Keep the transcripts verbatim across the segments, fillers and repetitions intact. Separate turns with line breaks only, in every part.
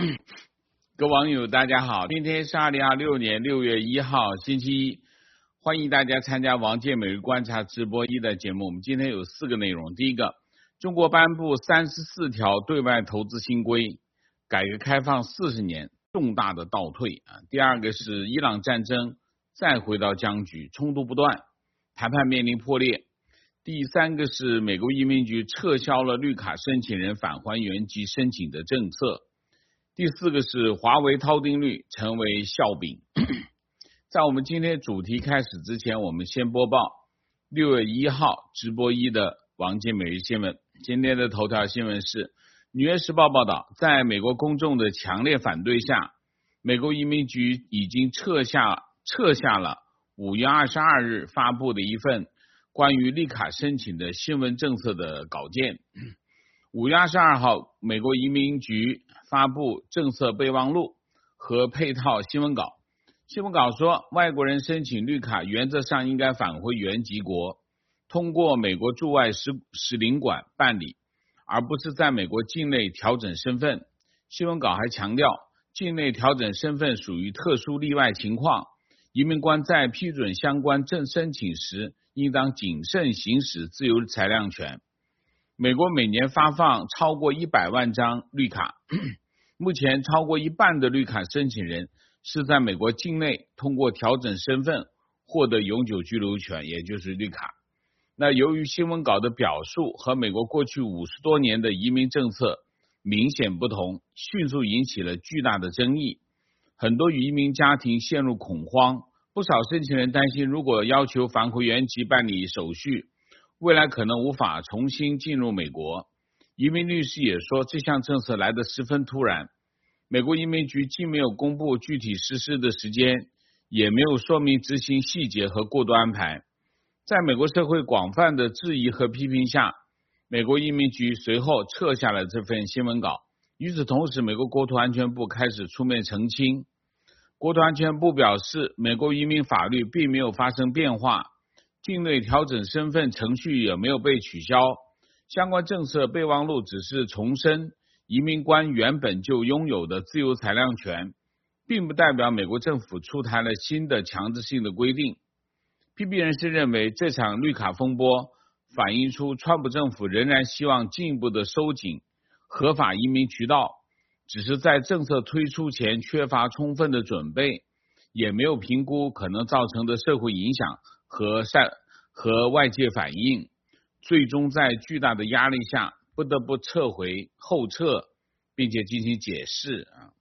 各位网友大家好，今天是二零二六年六月一号星期一，欢迎大家参加王健每日观察直播一的节目。我们今天有四个内容，第一个，中国颁布三十四条对外投资新规，改革开放四十年重大的倒退啊。第二个是伊朗战争再回到僵局，冲突不断，谈判面临破裂。第三个是美国移民局撤销了绿卡申请人返还原籍申请的政策。第四个是华为套定律成为笑柄。在我们今天主题开始之前，我们先播报六月一号直播一的王健每日新闻。今天的头条新闻是纽约时报报道，在美国公众的强烈反对下，美国移民局已经撤下撤下了五月二十二日发布的一份关于绿卡申请的新闻政策的稿件。五月二十二号，美国移民局发布政策备忘录和配套新闻稿。新闻稿说，外国人申请绿卡原则上应该返回原籍国，通过美国驻外使使领馆办理，而不是在美国境内调整身份。新闻稿还强调，境内调整身份属于特殊例外情况，移民官在批准相关证申请时，应当谨慎行使自由裁量权。美国每年发放超过一百万张绿卡，目前超过一半的绿卡申请人是在美国境内通过调整身份获得永久居留权，也就是绿卡。那由于新闻稿的表述和美国过去五十多年的移民政策明显不同，迅速引起了巨大的争议，很多移民家庭陷入恐慌，不少申请人担心，如果要求返回原籍办理手续，未来可能无法重新进入美国。移民律师也说，这项政策来得十分突然，美国移民局既没有公布具体实施的时间，也没有说明执行细节和过渡安排。在美国社会广泛的质疑和批评下，美国移民局随后撤下了这份新闻稿。与此同时，美国国土安全部开始出面澄清。国土安全部表示，美国移民法律并没有发生变化，境内调整身份程序也没有被取消，相关政策备忘录只是重申移民官原本就拥有的自由裁量权，并不代表美国政府出台了新的强制性的规定。批评人士认为，这场绿卡风波反映出川普政府仍然希望进一步的收紧合法移民渠道，只是在政策推出前缺乏充分的准备，也没有评估可能造成的社会影响和善和外界反应，最终在巨大的压力下不得不撤回后撤，并且进行解释啊。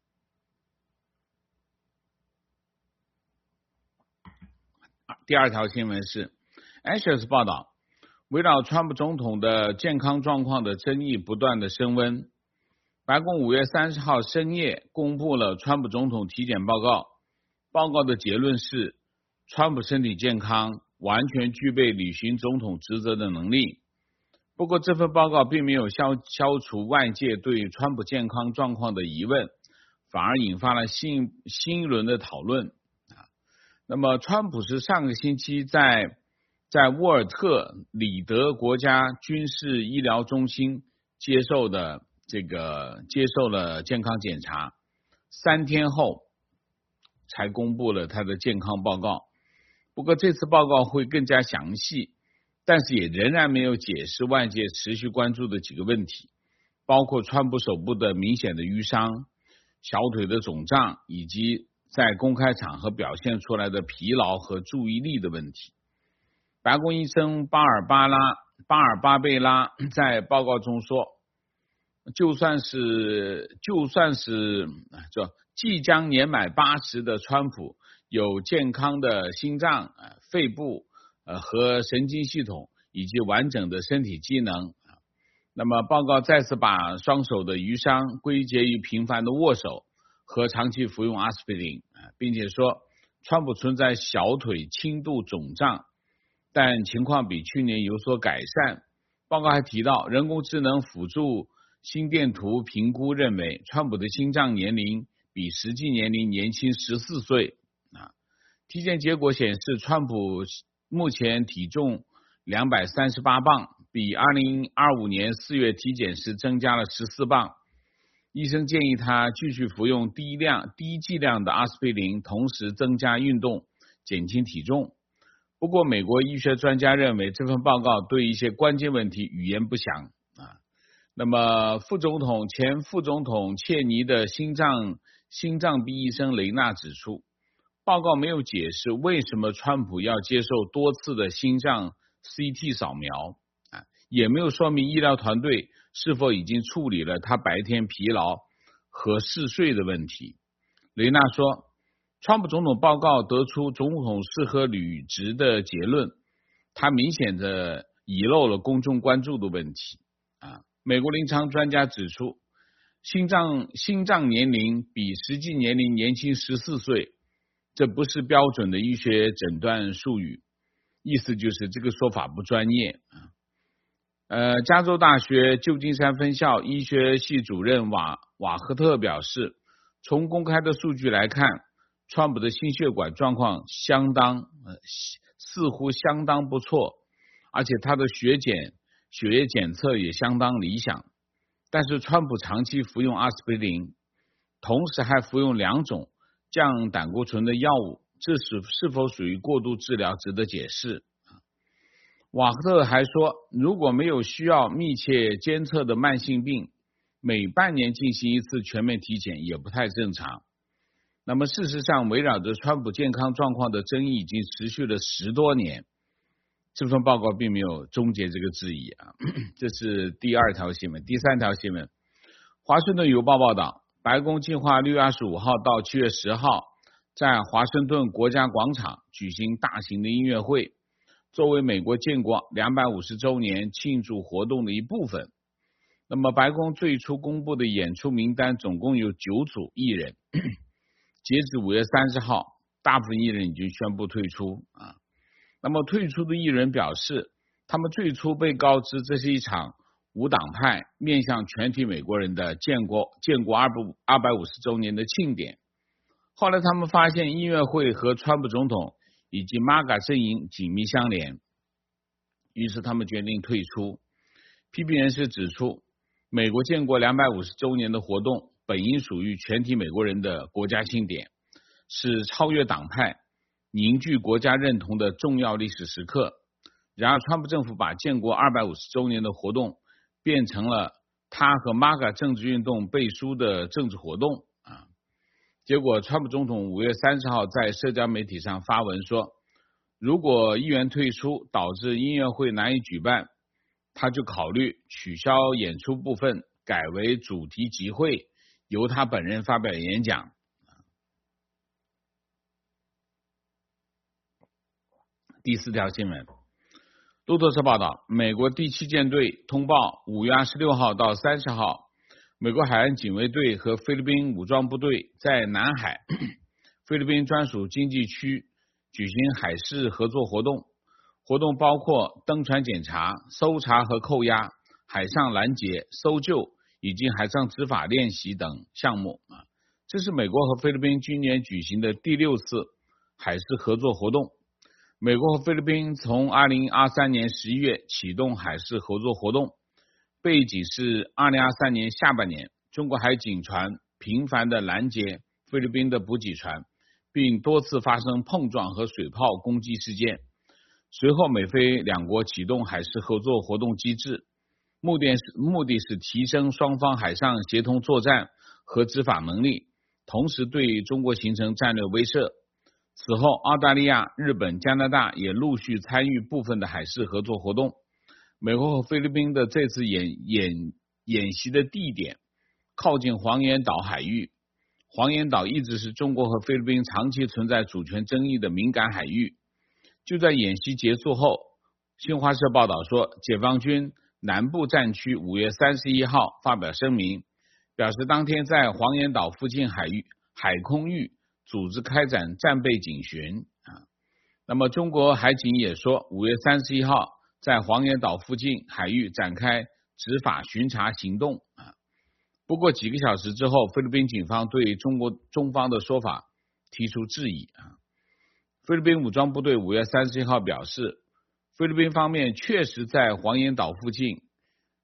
第二条新闻是 Axios 报道，围绕川普总统的健康状况的争议不断的升温。白宫五月三十号深夜公布了川普总统体检报告，报告的结论是，川普身体健康，完全具备履行总统职责的能力。不过这份报告并没有消消除外界对川普健康状况的疑问，反而引发了新新一轮的讨论。那么川普是上个星期在在沃尔特里德国家军事医疗中心接受的这个接受了健康检查，三天后才公布了他的健康报告。不过这次报告会更加详细，但是也仍然没有解释外界持续关注的几个问题，包括川普手部的明显的淤伤、小腿的肿胀，以及在公开场合表现出来的疲劳和注意力的问题。白宫医生巴尔巴拉巴尔巴贝拉在报告中说，就算是就算是这即将年满八十的川普有健康的心脏、肺部和神经系统以及完整的身体机能。那么报告再次把双手的淤伤归结于频繁的握手和长期服用阿司匹林，并且说川普存在小腿轻度肿胀，但情况比去年有所改善。报告还提到，人工智能辅助心电图评估认为，川普的心脏年龄比实际年龄年轻十四岁。啊，体检结果显示，川普目前体重两百三十八磅，比二零二五年四月体检时增加了十四磅。 医生建议他继续服用低量、低剂量的阿司匹林，同时增加运动，减轻体重。不过，美国医学专家认为这份报告对一些关键问题语焉不详啊。那么，副总统前副总统切尼的心脏心脏病医生雷纳指出，报告没有解释为什么川普要接受多次的心脏 C T 扫描啊，也没有说明医疗团队是否已经处理了他白天疲劳和嗜睡的问题。雷纳说，川普总统报告得出总统适合履职的结论，他明显的遗漏了公众关注的问题啊。美国临床专家指出，心脏心脏年龄比实际年龄年轻十四岁，这不是标准的医学诊断术语，意思就是这个说法不专业啊。呃，加州大学旧金山分校医学系主任瓦瓦赫特表示，从公开的数据来看，川普的心血管状况相当呃似乎相当不错，而且他的血检血液检测也相当理想。但是川普长期服用阿司匹林，同时还服用两种降胆固醇的药物，这是是否属于过度治疗值得解释。瓦赫特还说，如果没有需要密切监测的慢性病，每半年进行一次全面体检也不太正常。那么事实上，围绕着川普健康状况的争议已经持续了十多年，这份报告并没有终结这个质疑啊。这是第二条新闻。第三条新闻，华盛顿邮报报道，白宫计划六月二十五号到七月十号在华盛顿国家广场举行大型的音乐会，作为美国建国两百五十周年庆祝活动的一部分。那么白宫最初公布的演出名单总共有九组艺人，截止五月三十号，大部分艺人已经宣布退出啊。那么退出的艺人表示，他们最初被告知这是一场无党派面向全体美国人的建国建国二百五十周年的庆典，后来他们发现音乐会和川普总统以及 M A G A 阵营紧密相连，于是他们决定退出。批评人士指出，美国建国两百五十周年的活动本应属于全体美国人的国家庆典，是超越党派、凝聚国家认同的重要历史时刻。然而，川普政府把建国二百五十周年的活动变成了他和 M A G A 政治运动背书的政治活动啊。结果，川普总统五月三十号在社交媒体上发文说，如果议员退出导致音乐会难以举办，他就考虑取消演出部分，改为主题集会，由他本人发表演讲。第四条新闻，路透社报道，美国第七舰队通报，五月二十六号到三十号，美国海岸警卫队和菲律宾武装部队在南海菲律宾专属经济区举行海事合作活动，活动包括登船检查、搜查和扣押、海上拦截、搜救以及海上执法练习等项目。这是美国和菲律宾今年举行的第六次海事合作活动。美国和菲律宾从二零二三年十一月启动海事合作活动，背景是二零二三年下半年，中国海警船频繁的拦截菲律宾的补给船，并多次发生碰撞和水炮攻击事件。随后，美菲两国启动海事合作活动机制，目的是目的是提升双方海上协同作战和执法能力，同时对中国形成战略威慑。此后，澳大利亚、日本、加拿大也陆续参与部分的海事合作活动。美国和菲律宾的这次演演演习的地点靠近黄岩岛海域，黄岩岛一直是中国和菲律宾长期存在主权争议的敏感海域。就在演习结束后，新华社报道说，解放军南部战区五月三十一号发表声明，表示当天在黄岩岛附近海域海空域组织开展战备警巡啊。那么中国海警也说，五月三十一号在黄岩岛附近海域展开执法巡查行动啊。不过几个小时之后，菲律宾警方对中国中方的说法提出质疑啊。菲律宾武装部队五月三十一号表示，菲律宾方面确实在黄岩岛附近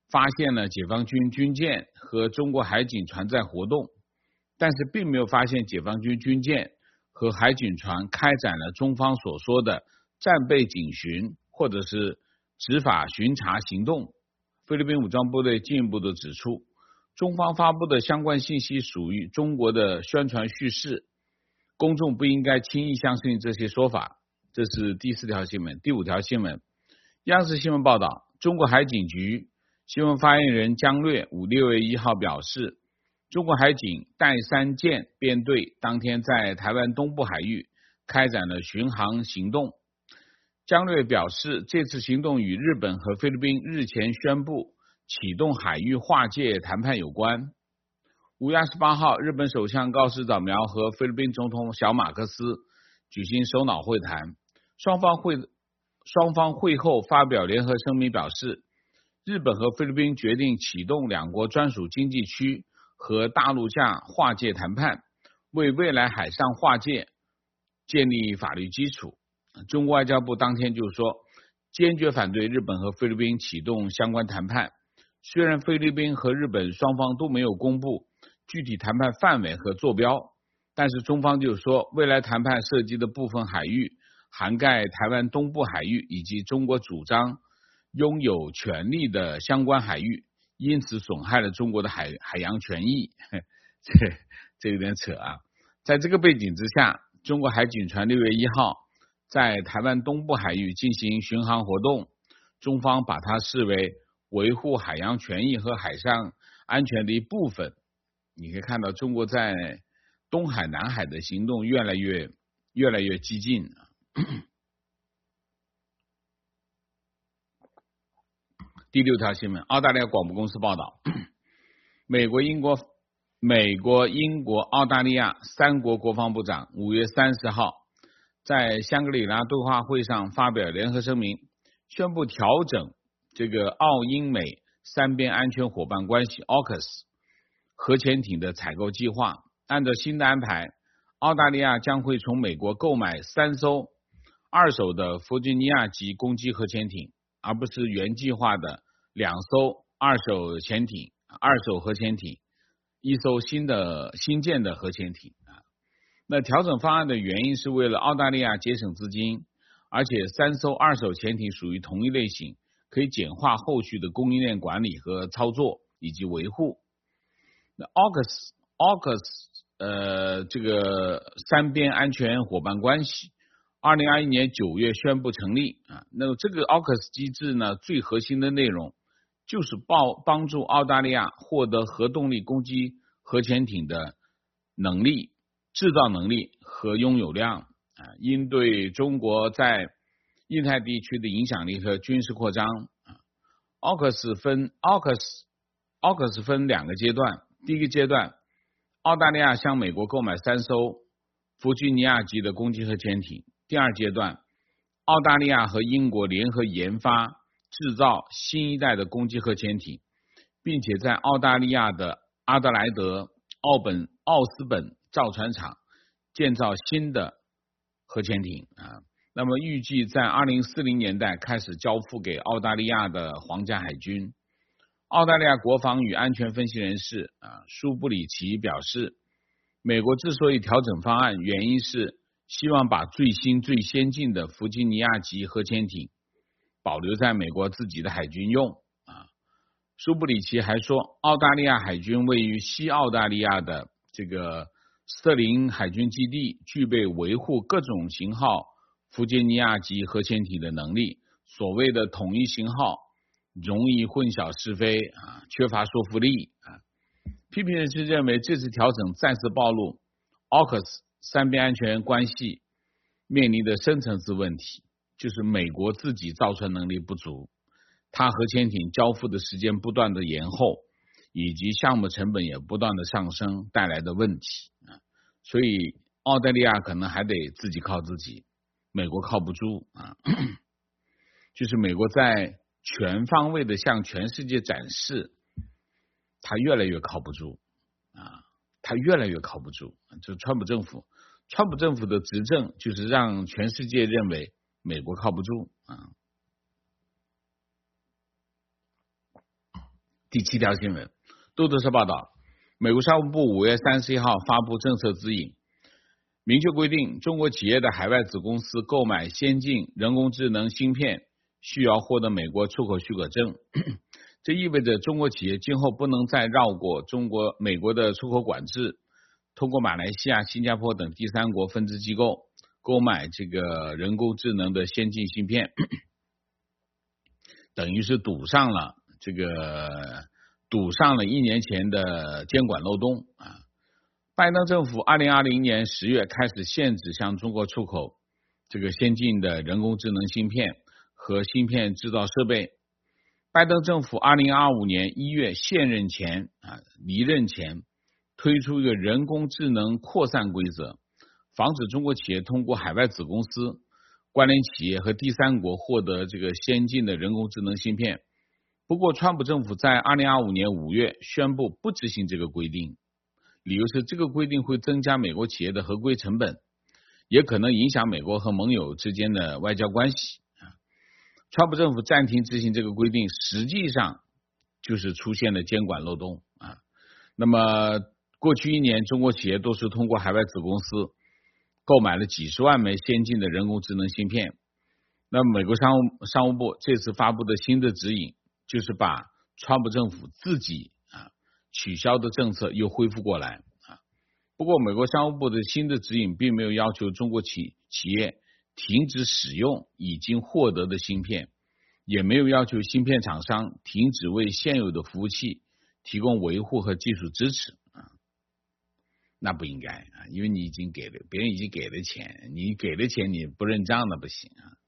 发现了解放军军舰和中国海警船在活动，但是并没有发现解放军军舰和海警船开展了中方所说的战备警巡或者是执法巡查行动。菲律宾武装部队进一步的指出，中方发布的相关信息属于中国的宣传叙事，公众不应该轻易相信这些说法。这是第四条新闻。第五条新闻，央视新闻报道，中国海警局新闻发言人姜略五六月一号表示，中国海警带三舰编队当天在台湾东部海域开展了巡航行动。姜略表示，这次行动与日本和菲律宾日前宣布启动海域划界谈判有关。五月二十八号，日本首相高市早苗和菲律宾总统小马克思举行首脑会谈，双方会双方会后发表联合声明，表示日本和菲律宾决定启动两国专属经济区和大陆架划界谈判，为未来海上划界建立法律基础。中国外交部当天就说，坚决反对日本和菲律宾启动相关谈判。虽然菲律宾和日本双方都没有公布具体谈判范围和坐标，但是中方就说，未来谈判涉及的部分海域涵盖台湾东部海域以及中国主张拥有权利的相关海域，因此损害了中国的海海洋权益。这这有点扯啊！在这个背景之下，中国海警船六月一号在台湾东部海域进行巡航活动，中方把它视为维护海洋权益和海上安全的一部分。你可以看到，中国在东海、南海的行动越来越越来越激进。第六条新闻，澳大利亚广播公司报道，美国、英国、美国、英国、澳大利亚三国国防部长五月三十号在香格里拉对话会上发表联合声明，宣布调整这个澳英美三边安全伙伴关系 A U K U S 核潜艇的采购计划。按照新的安排，澳大利亚将会从美国购买三艘二手的弗吉尼亚级攻击核潜艇，而不是原计划的两艘二手潜艇、二手核潜艇，一艘新的新建的核潜艇。那调整方案的原因是为了澳大利亚节省资金，而且三艘二手潜艇属于同一类型，可以简化后续的供应链管理和操作以及维护。那 A U K U S A U K U S 呃这个三边安全伙伴关系二零二一年九月宣布成立啊。那这个 A U K U S 机制呢，最核心的内容就是帮帮助澳大利亚获得核动力攻击核潜艇的能力、制造能力和拥有量啊，应对中国在印太地区的影响力和军事扩张。A U K U S 分 A U K U S A U K U S 分两个阶段，第一个阶段，澳大利亚向美国购买三艘弗吉尼亚级的攻击核潜艇。第二阶段，澳大利亚和英国联合研发制造新一代的攻击核潜艇，并且在澳大利亚的阿德莱德、奥本、奥斯本造船厂建造新的核潜艇啊。那么预计在二零四零年代开始交付给澳大利亚的皇家海军。澳大利亚国防与安全分析人士啊舒布里奇表示，美国之所以调整方案，原因是希望把最新最先进的弗吉尼亚级核潜艇保留在美国自己的海军用啊。舒布里奇还说，澳大利亚海军位于西澳大利亚的这个斯特林海军基地具备维护各种型号弗吉尼亚级核潜艇的能力。所谓的统一型号容易混淆是非啊，缺乏说服力啊。批评人士认为，这次调整再次暴露 A U K U S 三边安全关系面临的深层次问题，就是美国自己造船能力不足，它核潜艇交付的时间不断的延后，以及项目成本也不断的上升带来的问题啊。所以澳大利亚可能还得自己靠自己，美国靠不住啊。就是美国在全方位的向全世界展示，他越来越靠不住啊，他越来越靠不住。就川普政府，川普政府的执政就是让全世界认为美国靠不住啊。 第七条新闻，路透社报道，美国商务部五月三十一号发布政策指引，明确规定中国企业的海外子公司购买先进人工智能芯片需要获得美国出口许可证。这意味着中国企业今后不能再绕过中国美国的出口管制，通过马来西亚、新加坡等第三国分支机构购买这个人工智能的先进芯片，等于是堵上了这个堵上了一年前的监管漏洞啊。拜登政府二零二零年十月开始限制向中国出口这个先进的人工智能芯片和芯片制造设备。拜登政府二零二五年一月卸任前啊离任前推出一个人工智能扩散规则，防止中国企业通过海外子公司、关联企业和第三国获得这个先进的人工智能芯片。不过川普政府在二零二五年五月宣布不执行这个规定，理由是这个规定会增加美国企业的合规成本，也可能影响美国和盟友之间的外交关系。川普政府暂停执行这个规定，实际上就是出现了监管漏洞啊。那么过去一年，中国企业都是通过海外子公司购买了几十万枚先进的人工智能芯片。那么美国商务商务部这次发布的新的指引，就是把川普政府自己啊取消的政策又恢复过来啊。不过美国商务部的新的指引并没有要求中国企企业停止使用已经获得的芯片，也没有要求芯片厂商停止为现有的服务器提供维护和技术支持啊。那不应该啊，因为你已经给了别人已经给了钱，你给了钱你不认账那不行啊。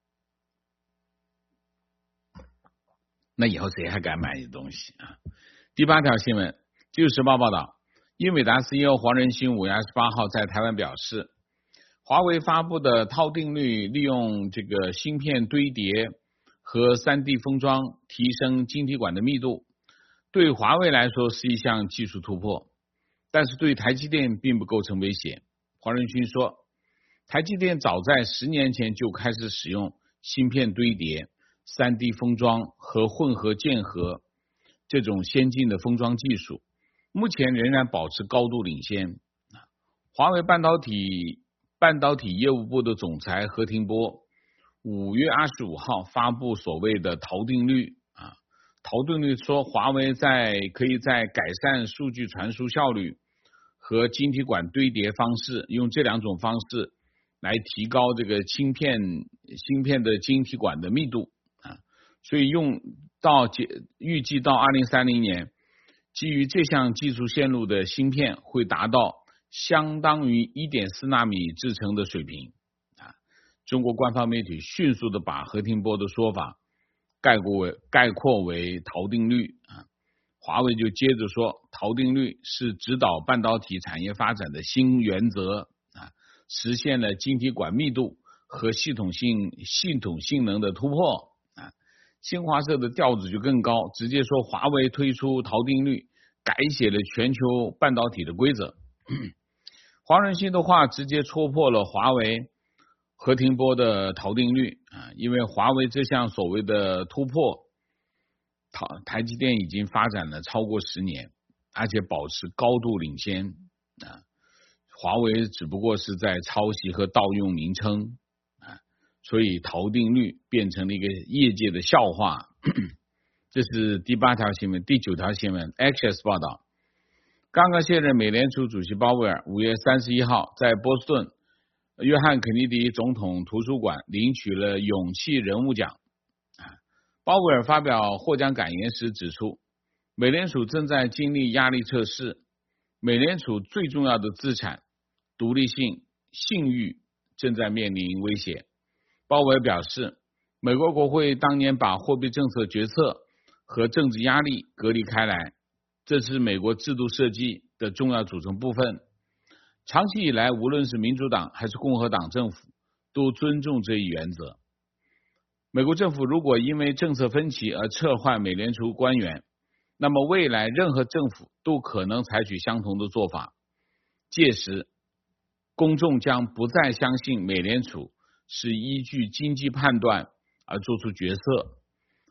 那以后谁还敢买你的东西啊？第八条新闻，自由时报报道，英伟达 C E O 黄仁勋五月二十八号在台湾表示，华为发布的郜定律利用这个芯片堆叠和 三 D 封装提升晶体管的密度，对华为来说是一项技术突破，但是对台积电并不构成威胁。黄仁勋说，台积电早在十年前就开始使用芯片堆叠、三 D 封装和混合键合这种先进的封装技术，目前仍然保持高度领先。华为半导体半导体业务部的总裁何庭波五月二十五号发布所谓的郜定律啊，郜定律说华为在可以在改善数据传输效率和晶体管堆叠方式，用这两种方式来提高这个芯片芯片的晶体管的密度啊，所以用到预计到二零三零年，基于这项技术线路的芯片会达到相当于 一点四 纳米制程的水平啊。中国官方媒体迅速的把何庭波的说法概括为概括为郜定律啊。华为就接着说，郜定律是指导半导体产业发展的新原则啊，实现了晶体管密度和系统性系统性能的突破啊。新华社的调子就更高，直接说华为推出郜定律，改写了全球半导体的规则。黄仁勋的话直接戳破了华为何庭波的郜定律啊，因为华为这项所谓的突破，台积电已经发展了超过十年，而且保持高度领先啊。华为只不过是在抄袭和盗用名称啊，所以郜定律变成了一个业界的笑话。这是第八条新闻。第九条新闻 Axios 报道，刚刚卸任美联储主席鲍威尔五月三十一号在波士顿约翰肯尼迪总统图书馆领取了勇气人物奖。鲍威尔发表获奖感言时指出，美联储正在经历压力测试，美联储最重要的资产独立性、信誉正在面临威胁。鲍威尔表示，美国国会当年把货币政策决策和政治压力隔离开来，这是美国制度设计的重要组成部分。长期以来，无论是民主党还是共和党政府都尊重这一原则。美国政府如果因为政策分歧而撤换美联储官员，那么未来任何政府都可能采取相同的做法，届时公众将不再相信美联储是依据经济判断而做出决策，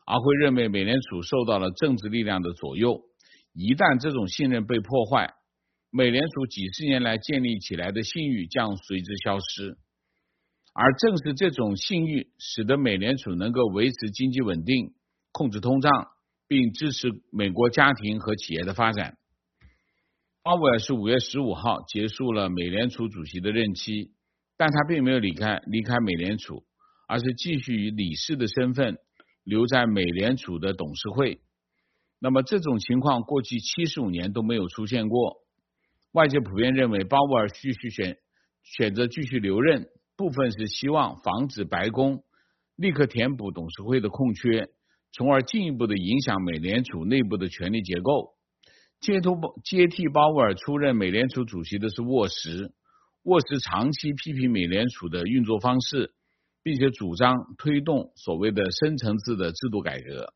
而会认为美联储受到了政治力量的左右。一旦这种信任被破坏，美联储几十年来建立起来的信誉将随之消失。而正是这种信誉使得美联储能够维持经济稳定，控制通胀，并支持美国家庭和企业的发展。鲍威尔是五月十五号结束了美联储主席的任期，但他并没有离开离开美联储，而是继续以理事的身份留在美联储的董事会。那么这种情况过去七十五年都没有出现过。外界普遍认为鲍威尔继续选选择继续留任，部分是希望防止白宫立刻填补董事会的空缺，从而进一步的影响美联储内部的权力结构。接接替鲍威尔出任美联储主席的是沃什，沃什长期批评美联储的运作方式，并且主张推动所谓的深层次的制度改革。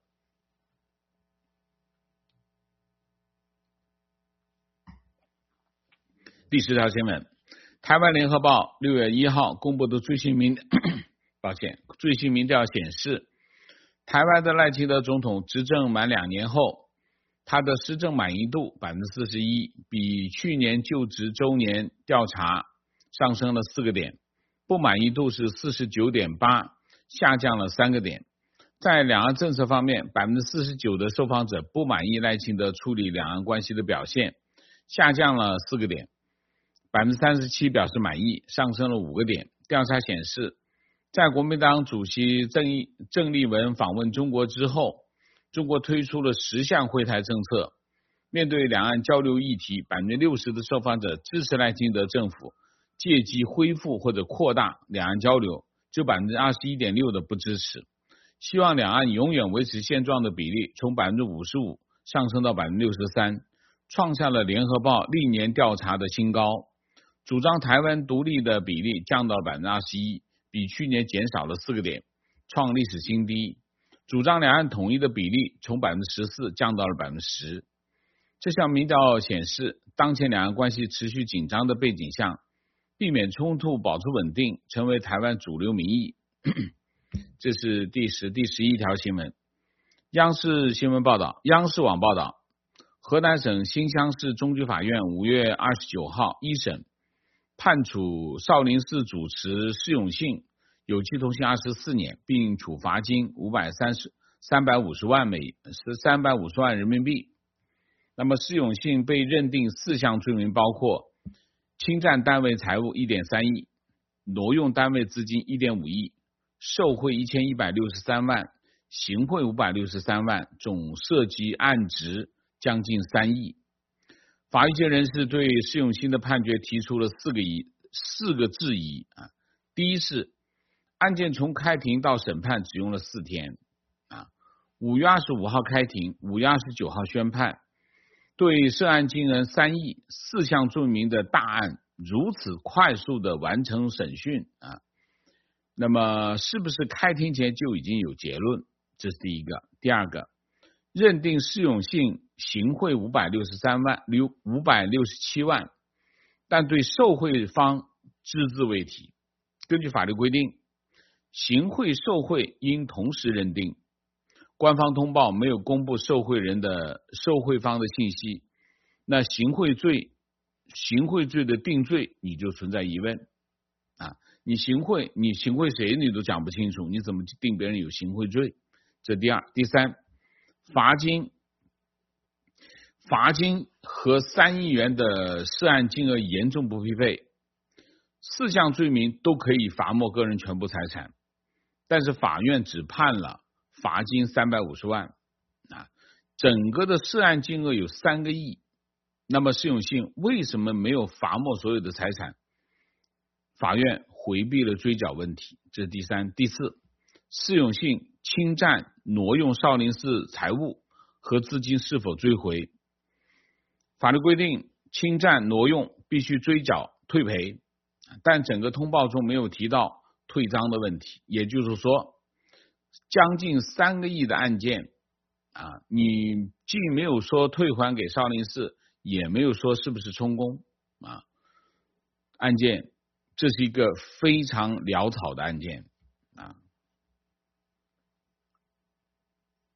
第十条新闻，台湾联合报六月一号公布的最新民抱歉最新民调显示，台湾的赖清德总统执政满两年后，他的施政满意度 百分之四十一， 比去年就职周年调查上升了四个点，不满意度是 四十九点八， 下降了三个点。在两岸政策方面， 百分之四十九 的受访者不满意赖清德处理两岸关系的表现，下降了四个点。百分之三十七 表示满意，上升了五个点。调查显示，在国民党主席郑义郑丽文访问中国之后，中国推出了十项惠台政策。面对两岸交流议题， 百分之六十 的受访者支持赖清德政府借机恢复或者扩大两岸交流，就 百分之二十一点六 的不支持。希望两岸永远维持现状的比例从 百分之五十五 上升到 百分之六十三， 创下了联合报历年调查的新高。主张台湾独立的比例降到了 百分之二十一， 比去年减少了四个点，创历史新低。主张两岸统一的比例从 百分之十四 降到了 百分之十。 这项民调显示，当前两岸关系持续紧张的背景下，避免冲突保持稳定成为台湾主流民意。这是第十、第十一条新闻。央视新闻报道，央视网报道，河南省新乡市中级法院五月二十九号一审判处少林寺主持释永信有期徒刑二十四年，并处罚金三百五十万美三百五十万人民币。那么释永信被认定四项罪名，包括侵占单位财物 一点三亿，挪用单位资金 一点五亿，受贿一千一百六十三万，行贿五百六十三万，总涉及案值将近三亿。法律界人士对释永信的判决提出了四个疑四个质疑啊。第一是案件从开庭到审判只用了四天啊，五月二十五号开庭，五月二十九号宣判，对涉案金额三亿、四项罪名的大案如此快速的完成审讯啊，那么是不是开庭前就已经有结论？这是第一个。第二个，认定释永信行贿五百六十三万五百六十七万，但对受贿方只字未提。根据法律规定，行贿受贿应同时认定，官方通报没有公布受贿人的受贿方的信息，那行贿罪行贿罪的定罪你就存在疑问啊！你行贿，你行贿谁你都讲不清楚，你怎么定别人有行贿罪？这第二。第三，罚金罚金和三亿元的涉案金额严重不匹配，四项罪名都可以罚没个人全部财产，但是法院只判了罚金三百五十万啊，整个的涉案金额有三个亿，那么释永信为什么没有罚没所有的财产？法院回避了追缴问题，这是第三。第四，释永信侵占挪用少林寺财物和资金是否追回？法律规定，侵占挪用必须追缴退赔，但整个通报中没有提到退赃的问题，也就是说，将近三个亿的案件啊，你既没有说退还给少林寺，也没有说是不是充公啊，案件这是一个非常潦草的案件啊。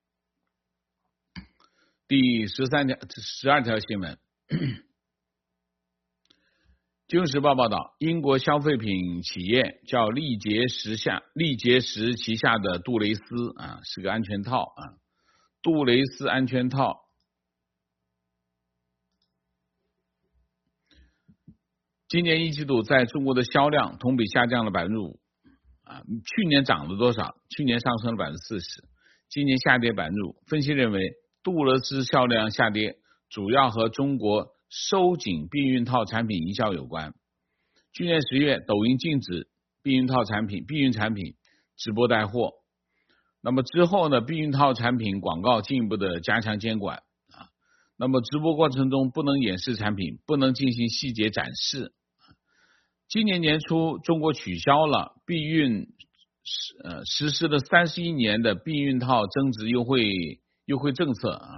第十三条、十二条新闻。金融时报报道，英国消费品企业叫力洁时下力洁时旗下的杜蕾斯啊，是个安全套啊，杜蕾斯安全套今年一季度在中国的销量同比下降了百分之五啊，去年涨了多少？去年上升了百分之四十，今年下跌百分之五。分析认为，杜蕾斯销量下跌主要和中国收紧避孕套产品营销有关。去年十月，抖音禁止避孕套产品、避孕产品直播带货。那么之后呢，避孕套产品广告进一步的加强监管啊。那么直播过程中不能演示产品，不能进行细节展示。今年年初，中国取消了避孕呃实施了三十一年的避孕套增值优惠优惠政策啊。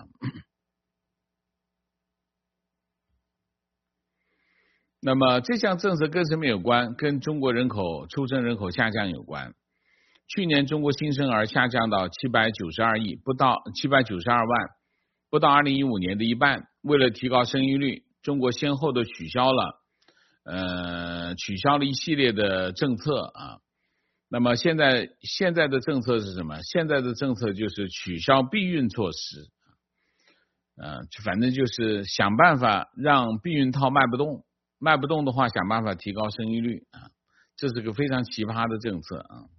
那么这项政策跟什么有关？跟中国人口出生人口下降有关。去年中国新生儿下降到七百九十二亿，不到七百九十二万，不到二零一五年的一半。为了提高生育率，中国先后的取消了呃取消了一系列的政策啊。那么现在现在的政策是什么？现在的政策就是取消避孕措施，呃，反正就是想办法让避孕套卖不动，卖不动的话，想办法提高生育率啊，这是个非常奇葩的政策啊。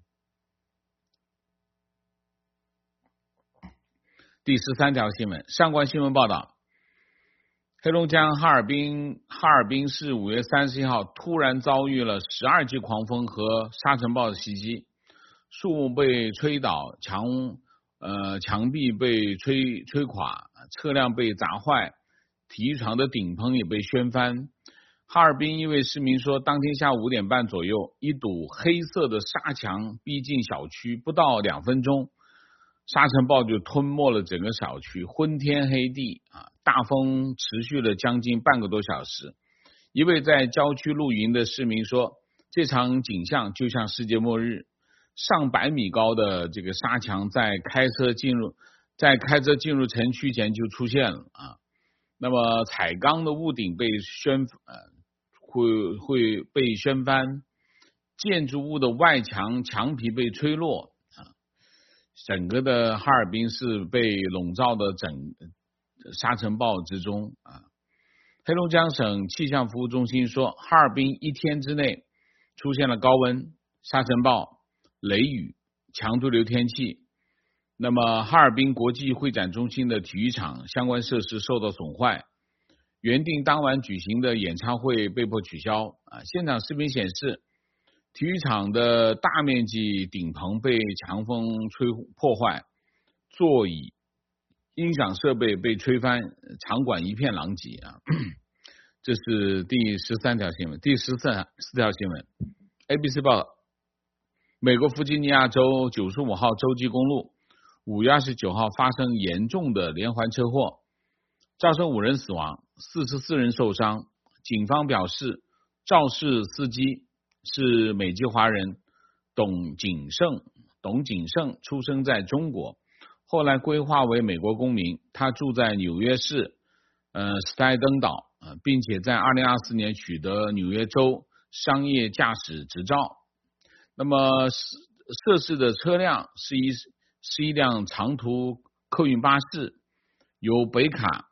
第十三条新闻，上官新闻报道，黑龙江哈尔滨哈尔滨市五月三十一号突然遭遇了十二级狂风和沙尘暴的袭击，树木被吹倒，墙呃墙壁被吹吹垮，车辆被砸坏，体育场的顶棚也被掀翻。哈尔滨一位市民说，当天下午五点半左右，一堵黑色的沙墙逼近小区，不到两分钟，沙尘暴就吞没了整个小区，昏天黑地啊！大风持续了将近半个多小时。一位在郊区露营的市民说，这场景象就像世界末日，上百米高的这个沙墙在开车进入在开车进入城区前就出现了啊。那么彩钢的屋顶被掀呃会会被掀翻，建筑物的外墙墙皮被吹落。整个的哈尔滨市被笼罩的整沙尘暴之中啊。黑龙江省气象服务中心说，哈尔滨一天之内出现了高温、沙尘暴、雷雨、强对流天气。那么哈尔滨国际会展中心的体育场相关设施受到损坏，原定当晚举行的演唱会被迫取消啊。现场视频显示，体育场的大面积顶棚被强风吹破坏，座椅、音响设备被吹翻，场馆一片狼藉啊！这是第十三条新闻。第十四四条新闻 ，A B C 报道，美国弗吉尼亚州九十五号洲际公路五月二十九号发生严重的连环车祸，造成五人死亡，四十四人受伤。警方表示，肇事司机是美籍华人董景胜，董景胜出生在中国，后来归化为美国公民。他住在纽约市呃斯泰登岛，呃，并且在二零二四年取得纽约州商业驾驶执照。那么涉事的车辆是一是一辆长途客运巴士，由北卡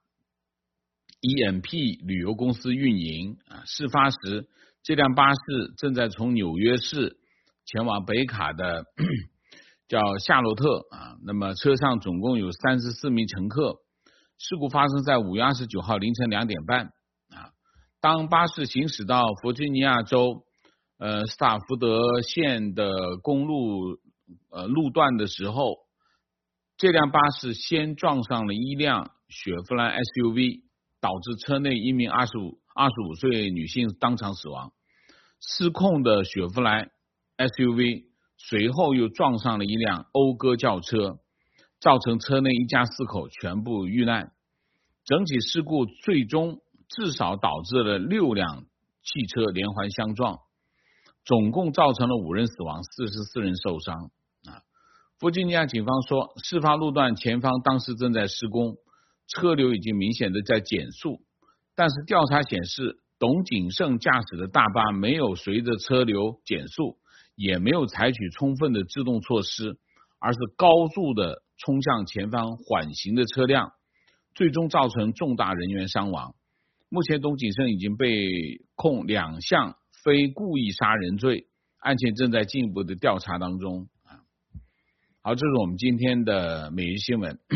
E M P 旅游公司运营啊。事发时，这辆巴士正在从纽约市前往北卡的叫夏洛特啊，那么车上总共有三十四名乘客。事故发生在五月二十九号凌晨两点半啊。当巴士行驶到弗吉尼亚州呃斯塔福德县的公路呃路段的时候，这辆巴士先撞上了一辆雪佛兰 S U V， 导致车内一名二十五二十五岁女性当场死亡。失控的雪佛兰 S U V 随后又撞上了一辆讴歌轿车，造成车内一家四口全部遇难。整体事故最终至少导致了六辆汽车连环相撞，总共造成了五人死亡，四十四人受伤啊。弗吉尼亚警方说，事发路段前方当时正在施工， 车流已经明显的在减速，但是调查显示，董景胜驾驶的大巴没有随着车流减速，也没有采取充分的制动措施，而是高速的冲向前方缓行的车辆，最终造成重大人员伤亡。目前董景胜已经被控两项非故意杀人罪，案件正在进一步的调查当中。好，这是我们今天的每日新闻。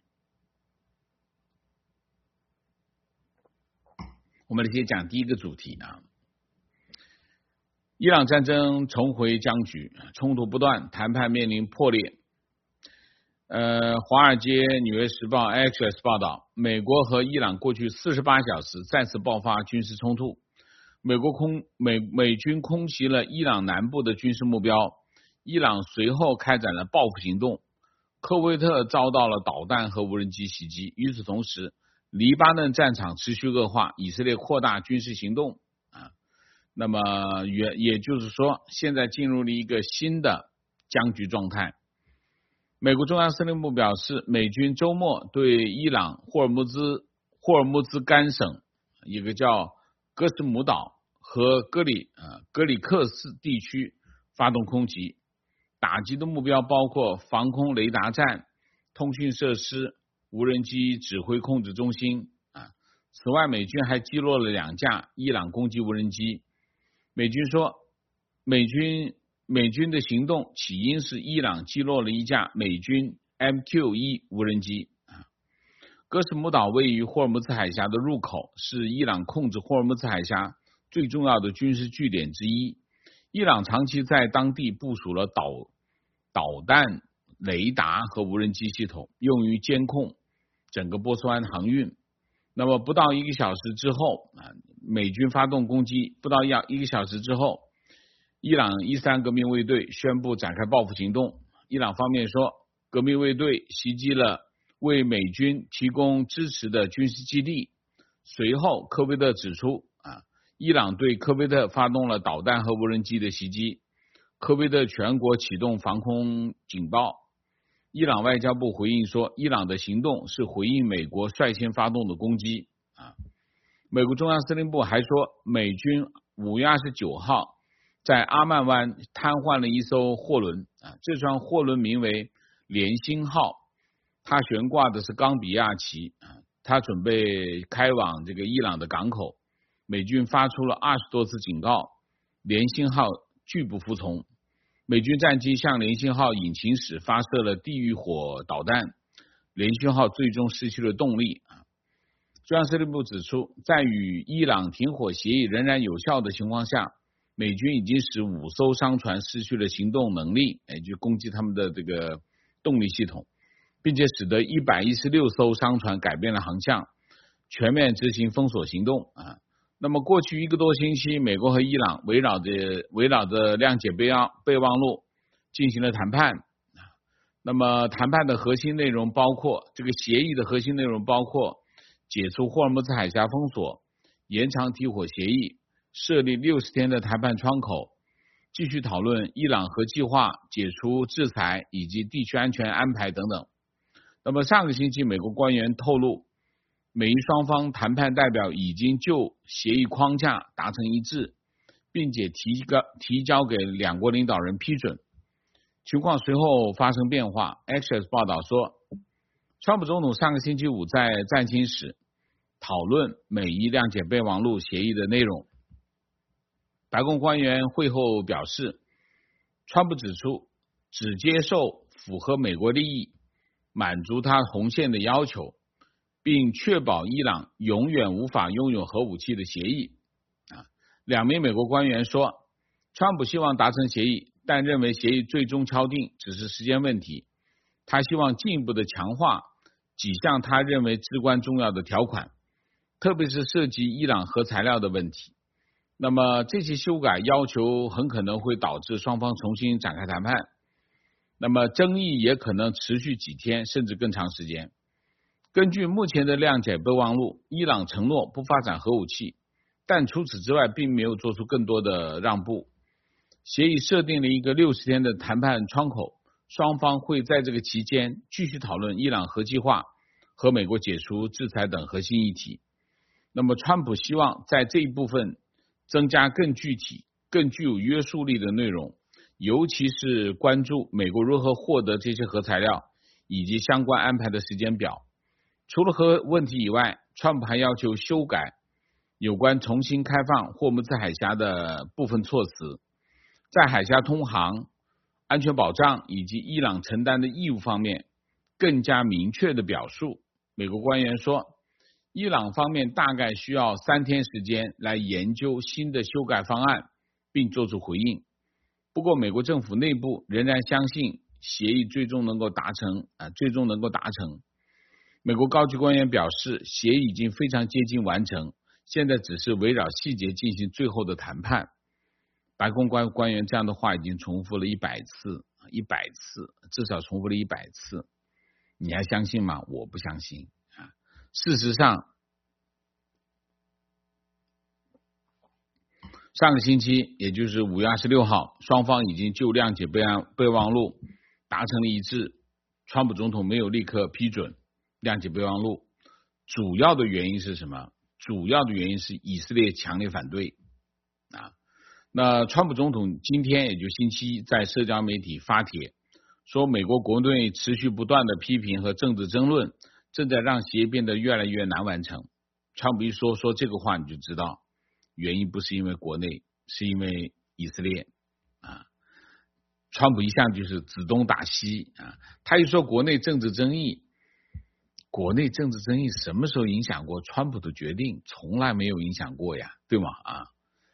我们来先讲第一个主题啊，伊朗战争重回僵局，冲突不断，谈判面临破裂。呃，华尔街、纽约时报、X S 报道，美国和伊朗过去四十八小时再次爆发军事冲突。美国空美美军空袭了伊朗南部的军事目标，伊朗随后开展了报复行动。科威特遭到了导弹和无人机袭击。与此同时，黎巴嫩战场持续恶化，以色列扩大军事行动啊。那么也也就是说，现在进入了一个新的僵局状态。美国中央司令部表示，美军周末对伊朗霍尔木兹霍尔木兹干省一个叫哥斯姆岛和格里呃格里克斯地区发动空袭，打击的目标包括防空雷达站、通讯设施、无人机指挥控制中心啊。此外，美军还击落了两架伊朗攻击无人机。美军说，美军美军的行动起因是伊朗击落了一架美军 M Q 一 无人机。哥斯姆岛位于霍尔木兹海峡的入口，是伊朗控制霍尔木兹海峡最重要的军事据点之一。伊朗长期在当地部署了导导弹、雷达和无人机系统，用于监控整个波斯湾航运。那么不到一个小时之后，美军发动攻击，不到一个小时之后，伊朗伊斯兰革命卫队宣布展开报复行动。伊朗方面说，革命卫队袭击了为美军提供支持的军事基地。随后，科威特指出，啊，伊朗对科威特发动了导弹和无人机的袭击，科威特全国启动防空警报。伊朗外交部回应说，伊朗的行动是回应美国率先发动的攻击。啊，美国中央司令部还说，美军五月二十九号在阿曼湾瘫痪了一艘货轮，啊，这双货轮名为联星号，它悬挂的是冈比亚旗，啊，它准备开往这个伊朗的港口。美军发出了二十多次警告，联星号拒不服从。美军战机向联星号引擎室发射了地狱火导弹，联星号最终失去了动力。中央司令部指出，在与伊朗停火协议仍然有效的情况下，美军已经使五艘商船失去了行动能力，也就攻击他们的这个动力系统，并且使得一百一十六艘商船改变了航向，全面执行封锁行动啊。那么过去一个多星期，美国和伊朗围绕着围绕着谅解备忘备忘录进行了谈判。那么谈判的核心内容包括，这个协议的核心内容包括解除霍尔木兹海峡封锁，延长停火协议，设立六十天的谈判窗口，继续讨论伊朗核计划、解除制裁以及地区安全安排等等。那么上个星期，美国官员透露，美伊双方谈判代表已经就协议框架达成一致，并且提个提交给两国领导人批准。情况随后发生变化。 X S 报道说，川普总统上个星期五在战情室讨论美伊谅解备忘录协议的内容。白宫官员会后表示，川普指出，只接受符合美国利益、满足他红线的要求，并确保伊朗永远无法拥有核武器的协议。啊，两名美国官员说，川普希望达成协议，但认为协议最终敲定只是时间问题。他希望进一步的强化几项他认为至关重要的条款，特别是涉及伊朗核材料的问题。那么这些修改要求很可能会导致双方重新展开谈判，那么争议也可能持续几天甚至更长时间。根据目前的谅解备忘录，伊朗承诺不发展核武器，但除此之外并没有做出更多的让步。协议设定了一个六十天的谈判窗口，双方会在这个期间继续讨论伊朗核计划和美国解除制裁等核心议题。那么川普希望在这一部分增加更具体、更具有约束力的内容，尤其是关注美国如何获得这些核材料以及相关安排的时间表。除了核问题以外，川普还要求修改有关重新开放霍姆兹海峡的部分措辞，在海峡通航、安全保障以及伊朗承担的义务方面更加明确的表述。美国官员说，伊朗方面大概需要三天时间来研究新的修改方案并做出回应。不过美国政府内部仍然相信协议最终能够达成、啊、最终能够达成。美国高级官员表示，协议已经非常接近完成，现在只是围绕细节进行最后的谈判。白宫官官员这样的话已经重复了一百次，一百次，至少重复了一百次。你还相信吗？我不相信啊！事实上，上个星期，也就是五月二十六号，双方已经就谅解备案备忘录达成了一致。川普总统没有立刻批准谅解备忘录，主要的原因是什么？主要的原因是以色列强烈反对啊。那川普总统今天也就星期一在社交媒体发帖说，美国国内持续不断的批评和政治争论正在让协议变得越来越难完成。川普一说说这个话，你就知道原因不是因为国内，是因为以色列啊。川普一向就是指东打西啊，他一说国内政治争议，国内政治争议什么时候影响过川普的决定？从来没有影响过呀，对吗？啊，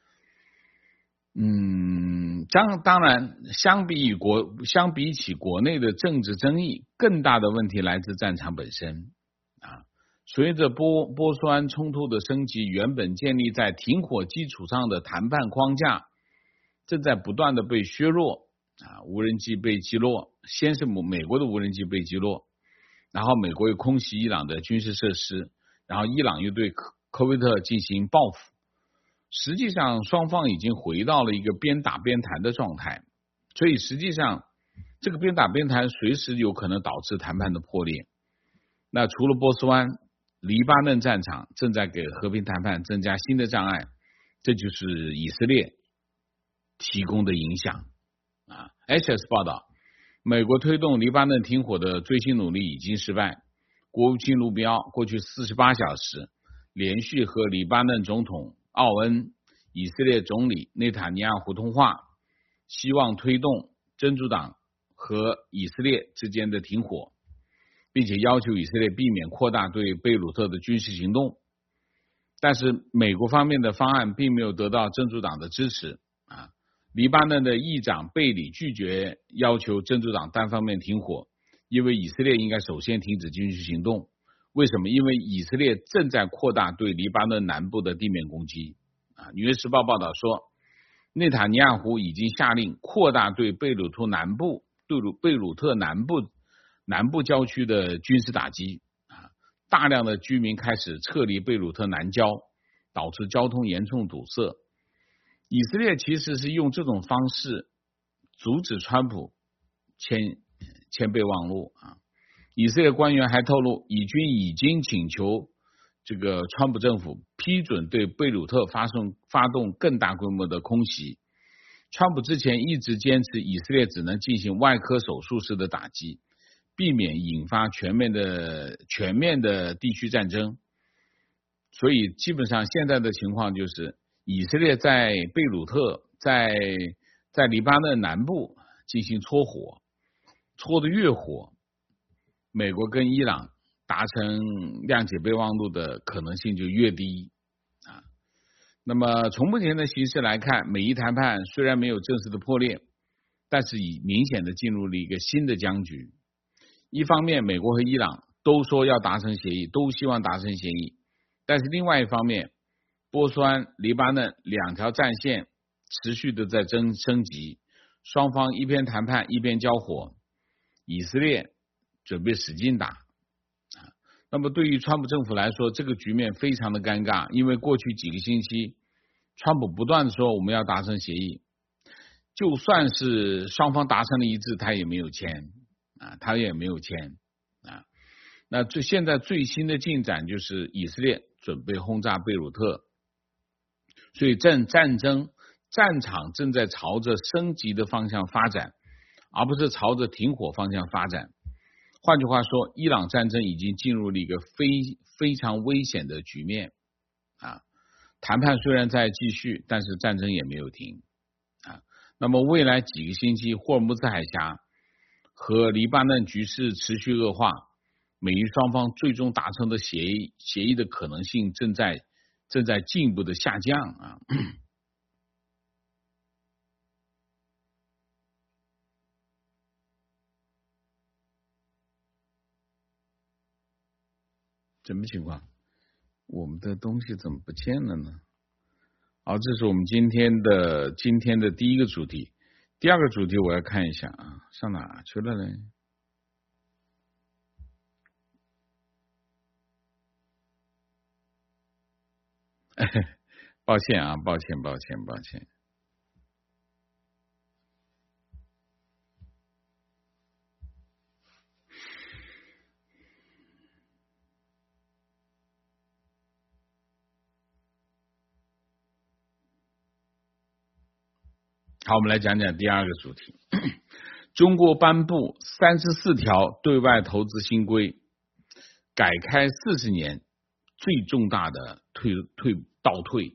嗯，当当然，相比于国，相比起国内的政治争议，更大的问题来自战场本身啊。随着波波斯湾冲突的升级，原本建立在停火基础上的谈判框架正在不断的被削弱啊。无人机被击落，先是美国的无人机被击落，然后美国又空袭伊朗的军事设施，然后伊朗又对科科威特进行报复。实际上双方已经回到了一个边打边谈的状态，所以实际上这个边打边谈随时有可能导致谈判的破裂。那除了波斯湾，黎巴嫩战场正在给和平谈判增加新的障碍，这就是以色列提供的影响啊。H S 报道，美国推动黎巴嫩停火的最新努力已经失败。国务卿卢比奥过去四十八小时连续和黎巴嫩总统奥恩、以色列总理内塔尼亚胡通话，希望推动真主党和以色列之间的停火，并且要求以色列避免扩大对贝鲁特的军事行动。但是美国方面的方案并没有得到真主党的支持啊。黎巴嫩的议长贝里拒绝要求真主党单方面停火，因为以色列应该首先停止军事行动。为什么？因为以色列正在扩大对黎巴嫩南部的地面攻击啊。纽约时报报道说，内塔尼亚胡已经下令扩大对贝鲁特南部对贝鲁特南部南部郊区的军事打击啊，大量的居民开始撤离贝鲁特南郊，导致交通严重堵塞。以色列其实是用这种方式阻止川普签签备忘录啊。以色列官员还透露，以军已经请求这个川普政府批准对贝鲁特发送发动更大规模的空袭。川普之前一直坚持以色列只能进行外科手术式的打击，避免引发全面的全面的地区战争。所以基本上现在的情况就是，以色列在贝鲁特在在黎巴嫩南部进行搓火，搓得越火，美国跟伊朗达成谅解备忘录的可能性就越低啊。那么从目前的形势来看，美伊谈判虽然没有正式的破裂，但是已明显的进入了一个新的僵局。一方面，美国和伊朗都说要达成协议，都希望达成协议，但是另外一方面，波斯湾、黎巴嫩两条战线持续的在争升级，双方一边谈判一边交火，以色列准备使劲打。那么对于川普政府来说，这个局面非常的尴尬，因为过去几个星期，川普不断的说我们要达成协议，就算是双方达成了一致，他也没有签啊，他也没有签啊。 那最现在最新的进展就是以色列准备轰炸贝鲁特，所以战战争战场正在朝着升级的方向发展，而不是朝着停火方向发展。换句话说，伊朗战争已经进入了一个非非常危险的局面啊！谈判虽然在继续，但是战争也没有停啊。那么未来几个星期，霍尔木兹海峡和黎巴嫩局势持续恶化，美伊双方最终达成的协议协议的可能性正在正在进一步的下降啊。什么情况？我们的东西怎么不见了呢？好，这是我们今天的今天的第一个主题。第二个主题我要看一下啊，上哪去了呢？抱歉啊，抱歉，抱歉，抱歉。好，我们来讲讲第二个主题。中国颁布三十四条对外投资新规，改开四十年最重大的退退倒退。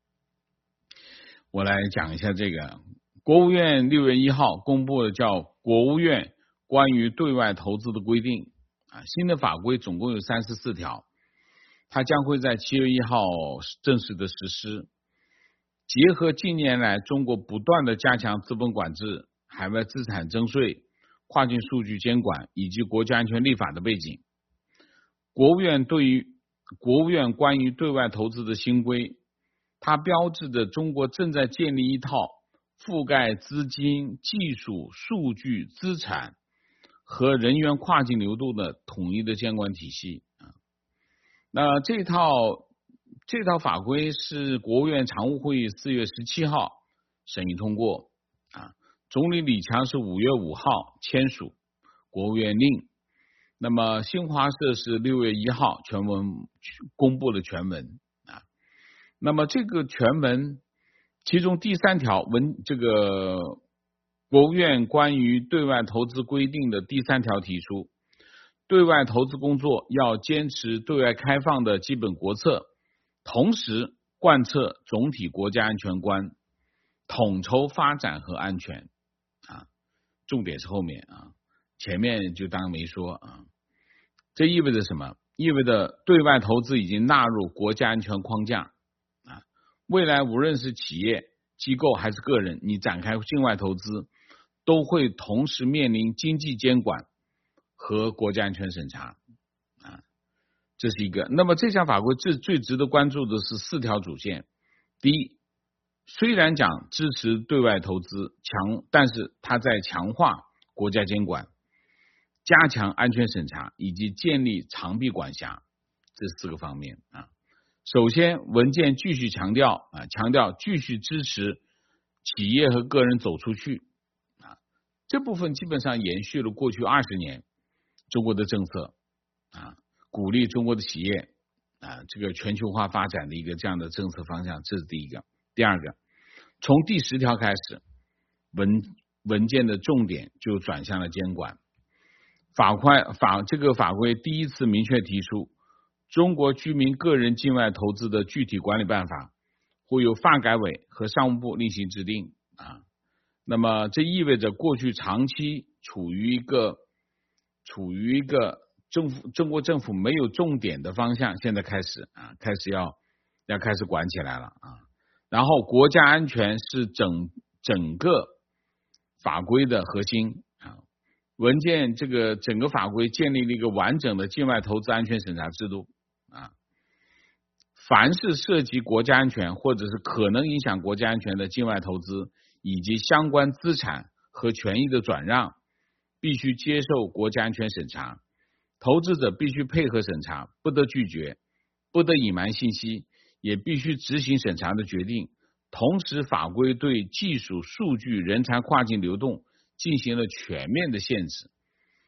我来讲一下这个。国务院六月一号公布了叫《国务院关于对外投资的规定》啊，新的法规总共有三十四条，它将会在七月一号正式的实施。结合近年来中国不断的加强资本管制、海外资产征税、跨境数据监管以及国家安全立法的背景，国务院对于国务院关于对外投资的新规，它标志着中国正在建立一套覆盖资金、技术、数据、资产和人员跨境流动的统一的监管体系。那这套这套法规是国务院常务会议四月十七号审议通过啊，总理李强是五月五号签署国务院令。那么新华社是六月一号全文公布了全文啊。那么这个全文其中第三条文，这个国务院关于对外投资规定的第三条提出，对外投资工作要坚持对外开放的基本国策，同时贯彻总体国家安全观，统筹发展和安全啊。重点是后面啊，前面就当没说啊。这意味着什么？意味着对外投资已经纳入国家安全框架啊。未来无论是企业、机构还是个人，你展开境外投资，都会同时面临经济监管和国家安全审查啊。这是一个。那么这项法规最最值得关注的是四条主线。第一，虽然讲支持对外投资强，但是它在强化国家监管、加强安全审查以及建立长臂管辖这四个方面啊。首先，文件继续强调啊，强调继续支持企业和个人走出去啊。这部分基本上延续了过去二十年中国的政策啊，鼓励中国的企业啊这个全球化发展的一个这样的政策方向，这是第一个。第二个，从第十条开始，文文件的重点就转向了监管。法规法这个法规第一次明确提出，中国居民个人境外投资的具体管理办法会由发改委和商务部另行制定啊。那么这意味着过去长期处于一个处于一个政府中国政府没有重点的方向，现在开始啊开始要要开始管起来了啊。然后国家安全是整整个法规的核心啊。文件这个整个法规建立了一个完整的境外投资安全审查制度啊。凡是涉及国家安全或者是可能影响国家安全的境外投资以及相关资产和权益的转让，必须接受国家安全审查，投资者必须配合审查，不得拒绝，不得隐瞒信息，也必须执行审查的决定。同时，法规对技术、数据、人才跨境流动进行了全面的限制。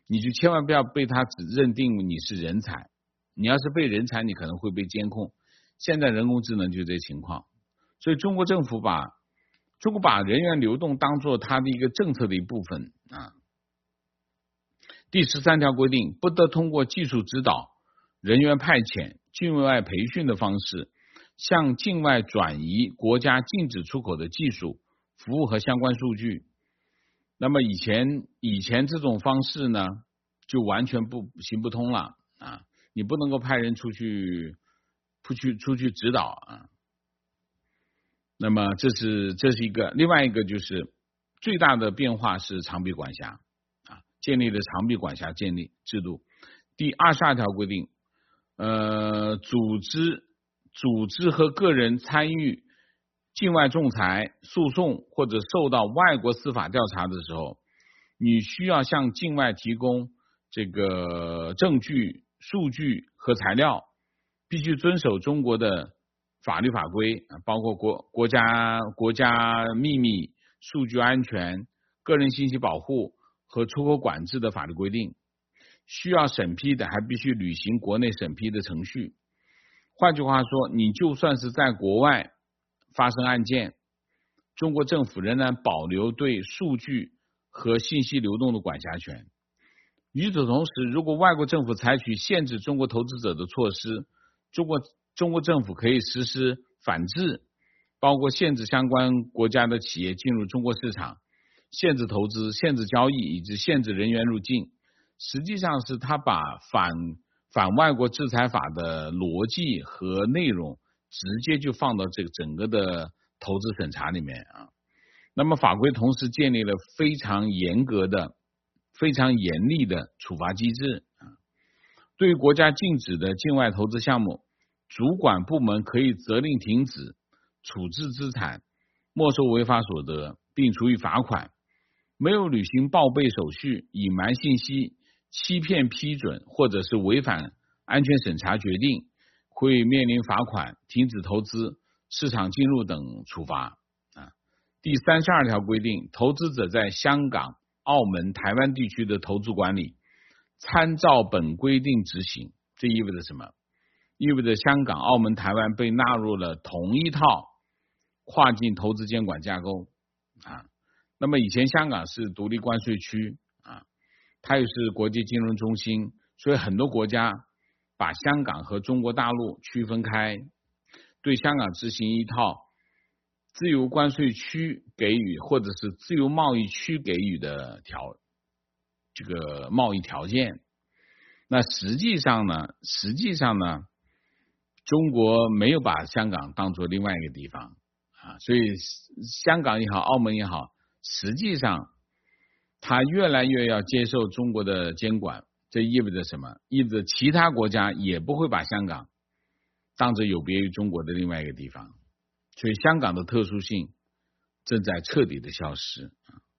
你就千万不要被他只认定你是人才，你要是被人才，你可能会被监控。现在人工智能就这情况，所以中国政府把中国把人员流动当做它的一个政策的一部分啊。第十三条规定，不得通过技术指导、人员派遣、境外培训的方式，向境外转移国家禁止出口的技术、服务和相关数据。那么以前以前这种方式呢，就完全不行不通了啊！你不能够派人出去出去出去指导啊。那么这是这是一个，另外一个就是最大的变化是长臂管辖啊，建立了长臂管辖建立制度。第二十二条规定，呃，组织组织和个人参与境外仲裁、诉讼或者受到外国司法调查的时候，你需要向境外提供这个证据、数据和材料，必须遵守中国的法律法规，包括国国家国家秘密、数据安全、个人信息保护和出口管制的法律规定。需要审批的还必须履行国内审批的程序。换句话说，你就算是在国外发生案件，中国政府仍然保留对数据和信息流动的管辖权。与此同时，如果外国政府采取限制中国投资者的措施，中国中国政府可以实施反制，包括限制相关国家的企业进入中国市场，限制投资、限制交易以及限制人员入境。实际上是他把反反外国制裁法的逻辑和内容直接就放到这个整个的投资审查里面啊。那么法规同时建立了非常严格的、非常严厉的处罚机制啊。对于国家禁止的境外投资项目，主管部门可以责令停止、处置资产、没收违法所得，并处以罚款。没有履行报备手续、隐瞒信息、欺骗批准或者是违反安全审查决定，会面临罚款、停止投资、市场进入等处罚啊。第三十二条规定，投资者在香港、澳门、台湾地区的投资管理参照本规定执行。这意味着什么？意味着香港、澳门、台湾被纳入了同一套跨境投资监管架构啊。那么以前香港是独立关税区啊，它又是国际金融中心，所以很多国家把香港和中国大陆区分开，对香港执行一套自由关税区给予或者是自由贸易区给予的条这个贸易条件。那实际上呢，实际上呢，中国没有把香港当作另外一个地方啊，所以香港也好，澳门也好，实际上它越来越要接受中国的监管。这意味着什么？意味着其他国家也不会把香港当作有别于中国的另外一个地方，所以香港的特殊性正在彻底的消失。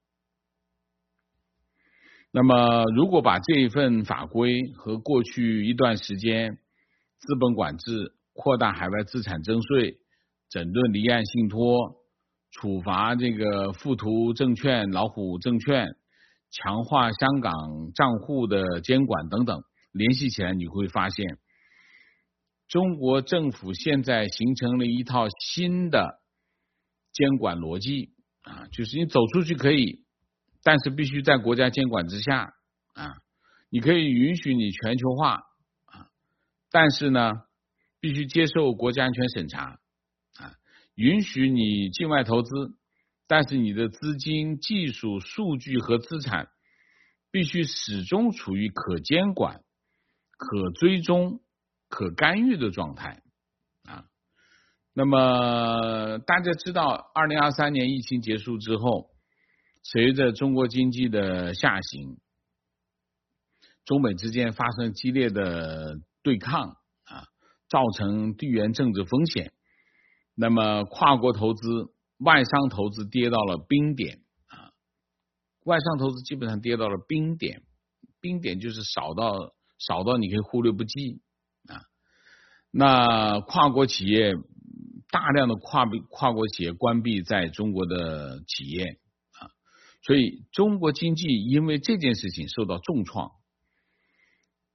那么如果把这一份法规和过去一段时间资本管制、扩大海外资产征税、整顿离岸信托、处罚这个富途证券、老虎证券、强化香港账户的监管等等联系起来，你会发现中国政府现在形成了一套新的监管逻辑啊，就是你走出去可以，但是必须在国家监管之下啊，你可以允许你全球化啊，但是呢必须接受国家安全审查啊，允许你境外投资，但是你的资金、技术、数据和资产必须始终处于可监管、可追踪、可干预的状态啊。那么大家知道，二零二三年疫情结束之后，随着中国经济的下行，中美之间发生激烈的对抗啊，造成地缘政治风险。那么跨国投资、外商投资跌到了冰点啊，外商投资基本上跌到了冰点，冰点就是少到少到你可以忽略不计啊。那跨国企业大量的跨跨国企业关闭在中国的企业啊，所以中国经济因为这件事情受到重创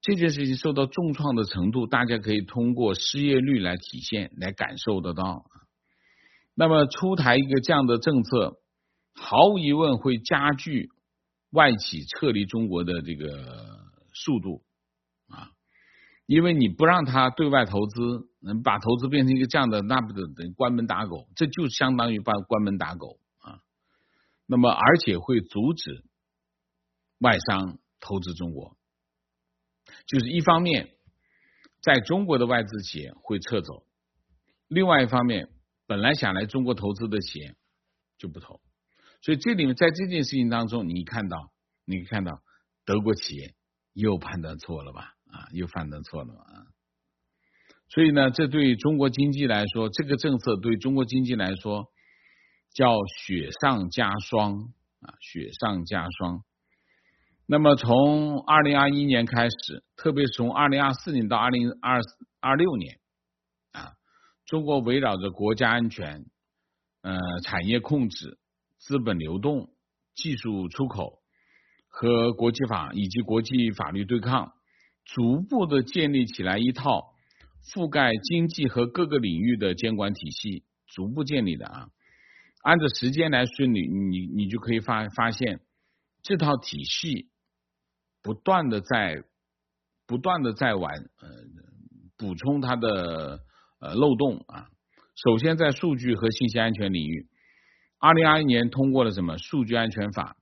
这件事情受到重创的程度，大家可以通过失业率来体现，来感受得到。那么出台一个这样的政策，毫无疑问会加剧外企撤离中国的这个速度啊，因为你不让他对外投资，能把投资变成一个这样的，那不得等于关门打狗，这就相当于把关门打狗啊。那么而且会阻止外商投资中国，就是一方面在中国的外资企业会撤走，另外一方面本来想来中国投资的企业就不投。所以这里面在这件事情当中，你看到你看到德国企业又判断错了吧？啊，又判断错了啊！所以呢，这对中国经济来说，这个政策对中国经济来说叫雪上加霜啊，雪上加霜。那么从二零二一年开始，特别是从二零二四年到二零二六年啊，中国围绕着国家安全、呃产业控制、资本流动、技术出口和国际法以及国际法律对抗，逐步的建立起来一套覆盖经济和各个领域的监管体系，逐步建立的啊。按照时间来顺理，你你就可以发发现这套体系不断的在不断的在完呃补充它的呃漏洞啊。首先在数据和信息安全领域，二零二一年通过了什么数据安全法？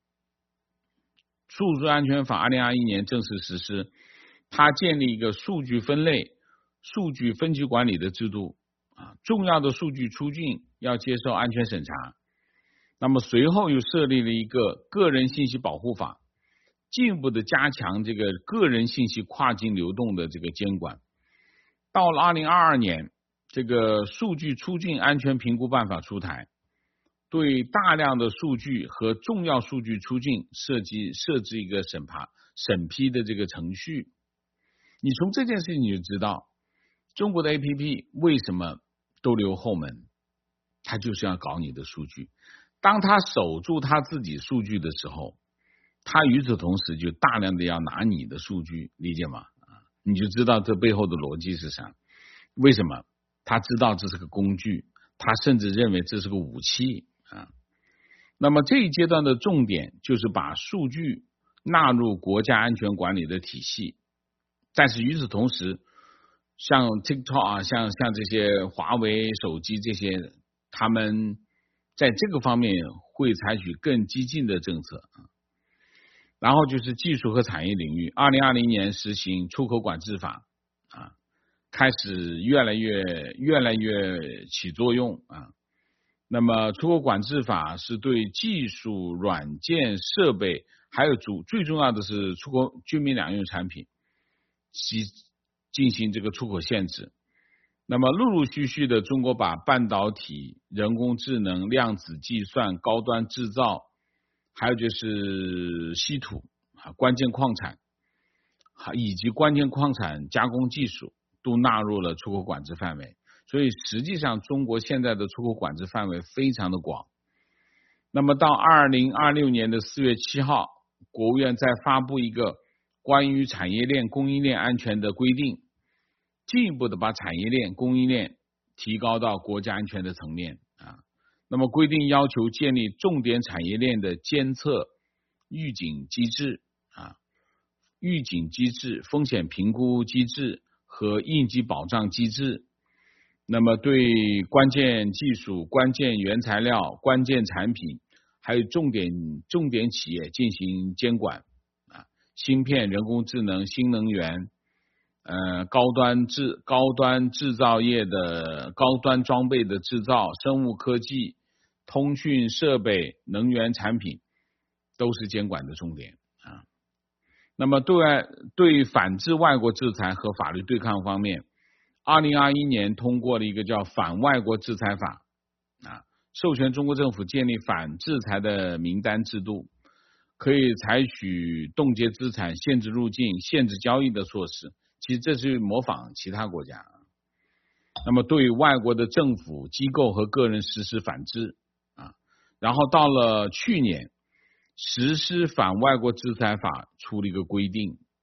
数据安全法二零二一年正式实施，它建立一个数据分类、数据分级管理的制度啊，重要的数据出境要接受安全审查。那么随后又设立了一个个人信息保护法，进一步的加强这个个人信息跨境流动的这个监管。到了二零二二年，这个数据出境安全评估办法出台，对大量的数据和重要数据出境设计设置一个审查审批的这个程序。你从这件事情你就知道，中国的 A P P 为什么都留后门，它就是要搞你的数据。当他守住他自己数据的时候，他与此同时就大量的要拿你的数据，理解吗？你就知道这背后的逻辑是啥。为什么？他知道这是个工具，他甚至认为这是个武器啊。那么这一阶段的重点就是把数据纳入国家安全管理的体系，但是与此同时，像 TikTok 啊，像像这些华为手机这些，他们在这个方面会采取更激进的政策啊。然后就是技术和产业领域，二零二零年实行出口管制法啊，开始越来越越来越起作用啊。那么出口管制法是对技术、软件、设备，还有主最重要的是出口军民两用产品，其进行这个出口限制。那么陆陆续续的，中国把半导体、人工智能、量子计算、高端制造，还有就是稀土啊、关键矿产，以及关键矿产加工技术都纳入了出口管制范围。所以实际上中国现在的出口管制范围非常的广。那么到二零二六年的四月七号，国务院再发布一个关于产业链供应链安全的规定，进一步的把产业链供应链提高到国家安全的层面啊。那么规定要求建立重点产业链的监测预警机制啊，预警机制、风险评估机制和应急保障机制。那么对关键技术、关键原材料、关键产品，还有重点重点企业进行监管啊，芯片、人工智能、新能源，呃，高端制高端制造业的高端装备的制造、生物科技、通讯设备、能源产品，都是监管的重点啊。那么对外对反制外国制裁和法律对抗方面，二零二一年通过了一个叫反外国制裁法啊，授权中国政府建立反制裁的名单制度，可以采取冻结资产、限制入境、限制交易的措施。其实这是模仿其他国家。那么对外国的政府机构和个人实施反制啊，然后到了去年，实施反外国制裁法出了一个规定，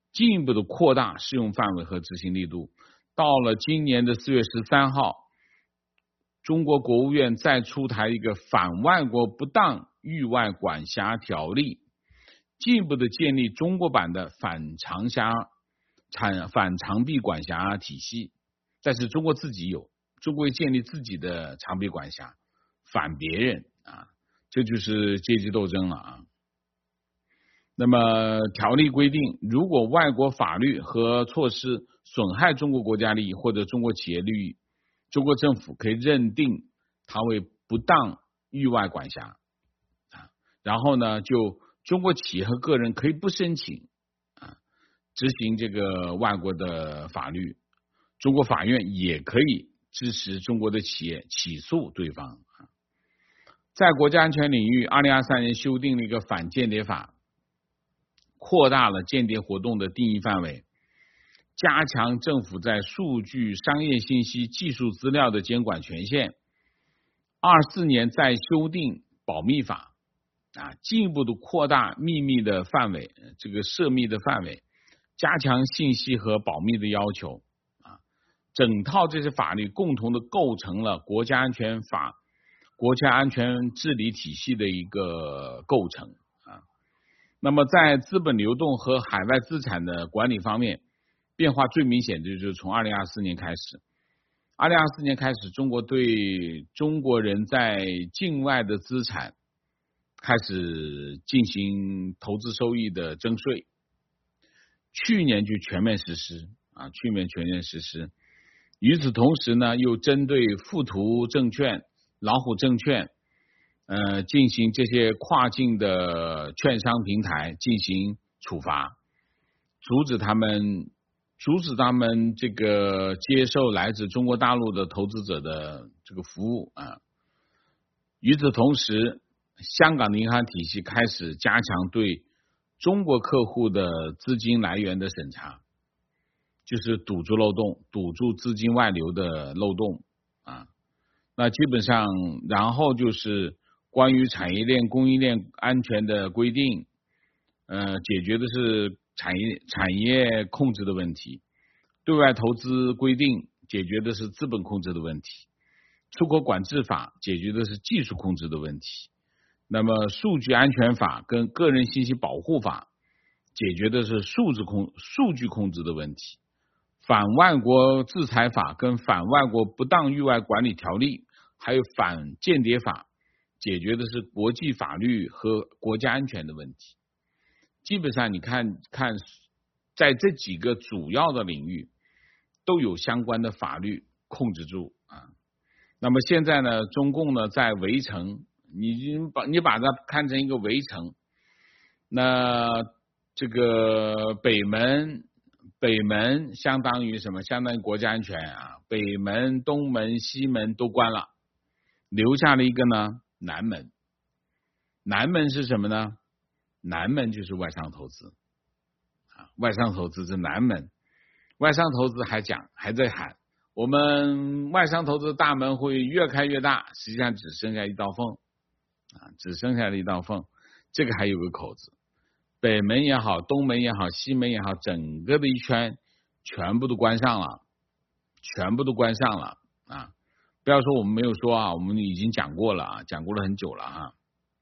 进一步的扩大适用范围和执行力度。到了今年的四月十三号，中国国务院再出台一个反外国不当域外管辖条例，进一步的建立中国版的反长辖产反长臂管辖体系。但是中国自己有，中国建立自己的长臂管辖，反别人啊，这就是阶级斗争了啊。那么条例规定，如果外国法律和措施损害中国国家利益或者中国企业利益，中国政府可以认定它为不当域外管辖啊，然后呢，就中国企业和个人可以不申请啊执行这个外国的法律，中国法院也可以支持中国的企业起诉对方啊。在国家安全领域，二零二三年修订了一个反间谍法，扩大了间谍活动的定义范围，加强政府在数据、商业信息、技术资料的监管权限。二四年再修订保密法啊，进一步的扩大秘密的范围，这个涉密的范围，加强信息和保密的要求啊。整套这些法律共同的构成了国家安全法、国家安全治理体系的一个构成啊。那么在资本流动和海外资产的管理方面，变化最明显的就是从二零二四年开始。二零二四年开始，中国对中国人在境外的资产开始进行投资收益的征税，去年就全面实施啊，去年全面实施。与此同时呢，又针对富途证券、老虎证券，呃，进行这些跨境的券商平台进行处罚，阻止他们。阻止他们这个接受来自中国大陆的投资者的这个服务啊。与此同时，香港的银行体系开始加强对中国客户的资金来源的审查，就是堵住漏洞，堵住资金外流的漏洞啊。那基本上，然后就是关于产业链、供应链安全的规定，呃，解决的是产业产业控制的问题，对外投资规定解决的是资本控制的问题，出口管制法解决的是技术控制的问题，那么数据安全法跟个人信息保护法解决的是数字控数据控制的问题，反外国制裁法跟反外国不当域外管理条例还有反间谍法解决的是国际法律和国家安全的问题。基本上你看看，在这几个主要的领域都有相关的法律控制住啊。那么现在呢，中共呢在围城，你把你把它看成一个围城，那这个北门北门相当于什么？相当于国家安全啊，北门、东门、西门都关了，留下了一个呢南门。南门是什么呢？南门就是外商投资啊，外商投资是南门。外商投资还讲还在喊，我们外商投资大门会越开越大，实际上只剩下一道缝啊，只剩下了一道缝，这个还有个口子。北门也好，东门也好，西门也好，整个的一圈全部都关上了，全部都关上了啊！不要说我们没有说啊，我们已经讲过了啊，讲过了很久了啊。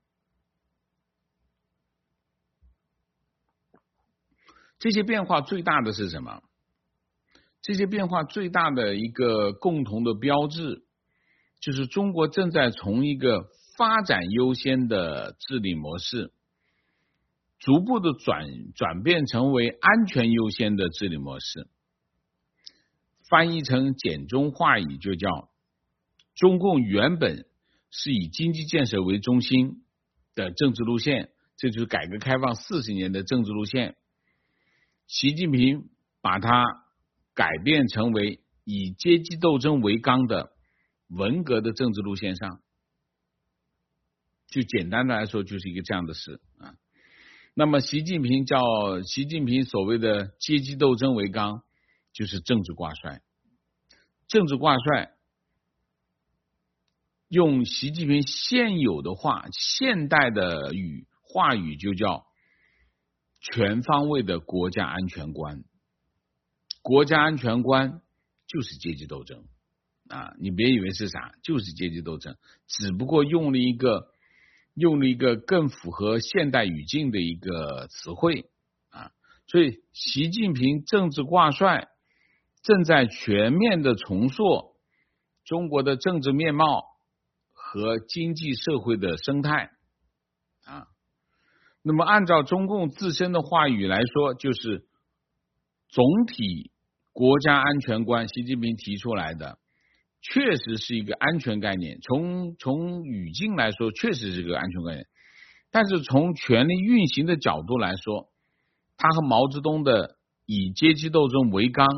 这些变化最大的是什么？这些变化最大的一个共同的标志，就是中国正在从一个发展优先的治理模式，逐步的转转变成为安全优先的治理模式。翻译成简中话语就叫，中共原本是以经济建设为中心的政治路线，这就是改革开放四十年的政治路线。习近平把它改变成为以阶级斗争为纲的文革的政治路线上，就简单的来说就是一个这样的事啊。那么习近平叫习近平所谓的阶级斗争为纲，就是政治挂帅。政治挂帅用习近平现有的话，现代的语话语就叫全方位的国家安全观。国家安全观就是阶级斗争啊！你别以为是啥，就是阶级斗争，只不过用了一个用了一个更符合现代语境的一个词汇啊。所以，习近平政治挂帅正在全面的重塑中国的政治面貌和经济社会的生态啊。那么，按照中共自身的话语来说，就是总体国家安全观，习近平提出来的，确实是一个安全概念。从从语境来说，确实是个安全概念。但是从权力运行的角度来说，它和毛泽东的以阶级斗争为纲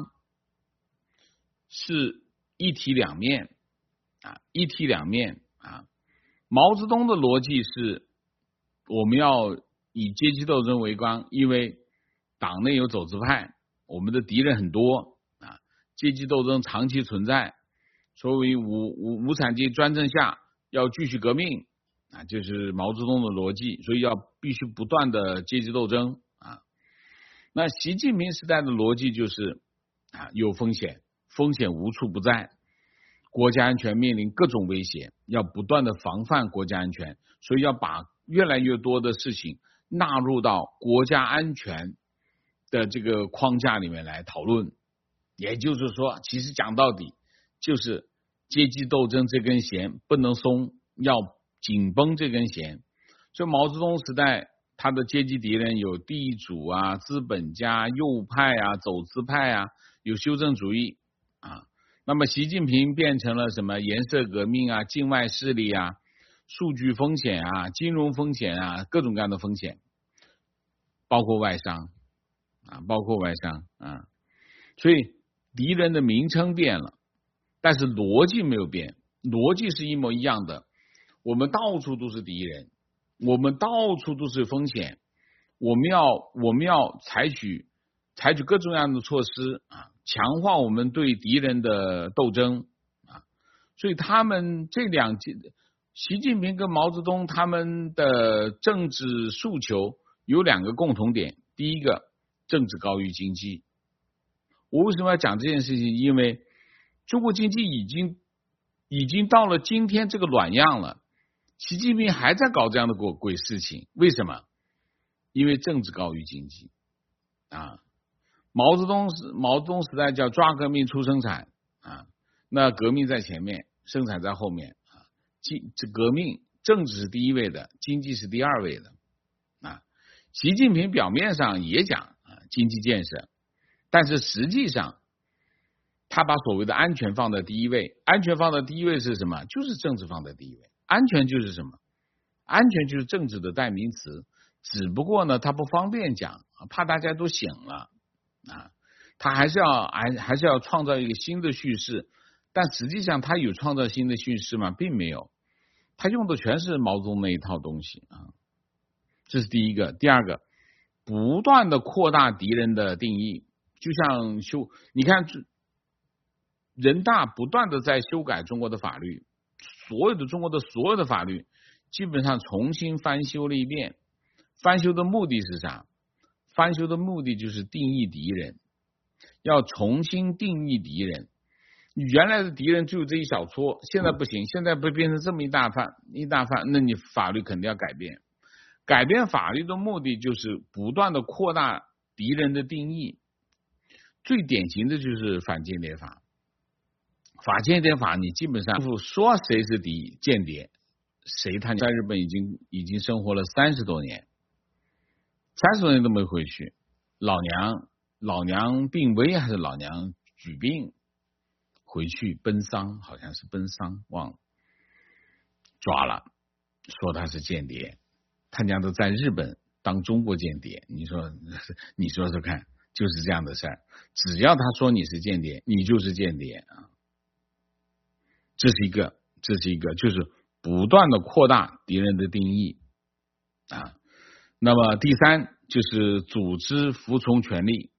是一体两面啊，一体两面啊。毛泽东的逻辑是，我们要以阶级斗争为纲，因为党内有走资派，我们的敌人很多啊，阶级斗争长期存在，所谓无无无产阶级专政下要继续革命啊，这是毛泽东的逻辑，所以要必须不断的阶级斗争啊。那习近平时代的逻辑就是啊，有风险，风险无处不在，国家安全面临各种威胁，要不断的防范国家安全，所以要把越来越多的事情纳入到国家安全的这个框架里面来讨论。也就是说，其实讲到底就是阶级斗争这根弦不能松，要紧绷这根弦。所以毛泽东时代他的阶级敌人有地主啊、资本家、右派啊、走资派啊，有修正主义啊。那么习近平变成了什么颜色革命啊、境外势力啊、数据风险啊、金融风险啊，各种各样的风险，包括外商啊，包括外商啊。所以敌人的名称变了，但是逻辑没有变，逻辑是一模一样的。我们到处都是敌人，我们到处都是风险，我们要我们要采取采取各种各样的措施啊，强化我们对敌人的斗争啊。所以他们这两届，习近平跟毛泽东他们的政治诉求有两个共同点，第一个，政治高于经济。我为什么要讲这件事情？因为中国经济已经已经到了今天这个卵样了，习近平还在搞这样的鬼鬼事情，为什么？因为政治高于经济啊。毛泽东时毛泽东时代叫抓革命促生产啊，那革命在前面，生产在后面啊。经这革命政治是第一位的，经济是第二位的啊。习近平表面上也讲啊经济建设，但是实际上他把所谓的安全放在第一位，安全放在第一位是什么？就是政治放在第一位。安全就是什么？安全就是政治的代名词，只不过呢他不方便讲，怕大家都醒了啊，他还是要还还是要创造一个新的叙事，但实际上他有创造新的叙事吗？并没有，他用的全是毛泽东那一套东西啊。这是第一个。第二个，不断的扩大敌人的定义，就像修，你看人大不断的在修改中国的法律，所有的中国的所有的法律基本上重新翻修了一遍。翻修的目的是啥？翻修的目的就是定义敌人，要重新定义敌人。原来的敌人只有这一小撮，现在不行，现在不变成这么一大范一大范，那你法律肯定要改变。改变法律的目的就是不断的扩大敌人的定义。最典型的就是反间谍法。反间谍法你基本上说谁是敌间谍，谁他在日本已经已经生活了三十多年，三十多年都没回去。老娘老娘病危还是老娘举病回去奔丧，好像是奔丧忘了，抓了，说他是间谍，他娘都在日本当中国间谍，你说你说说看，就是这样的事儿。只要他说你是间谍，你就是间谍啊。这是一个，这是一个，就是不断的扩大敌人的定义啊。那么第三就是组织服从权力。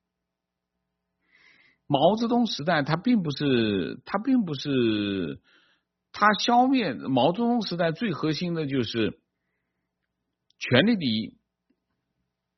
毛泽东时代他并不是他并不是他消灭毛泽东时代最核心的就是权力第一，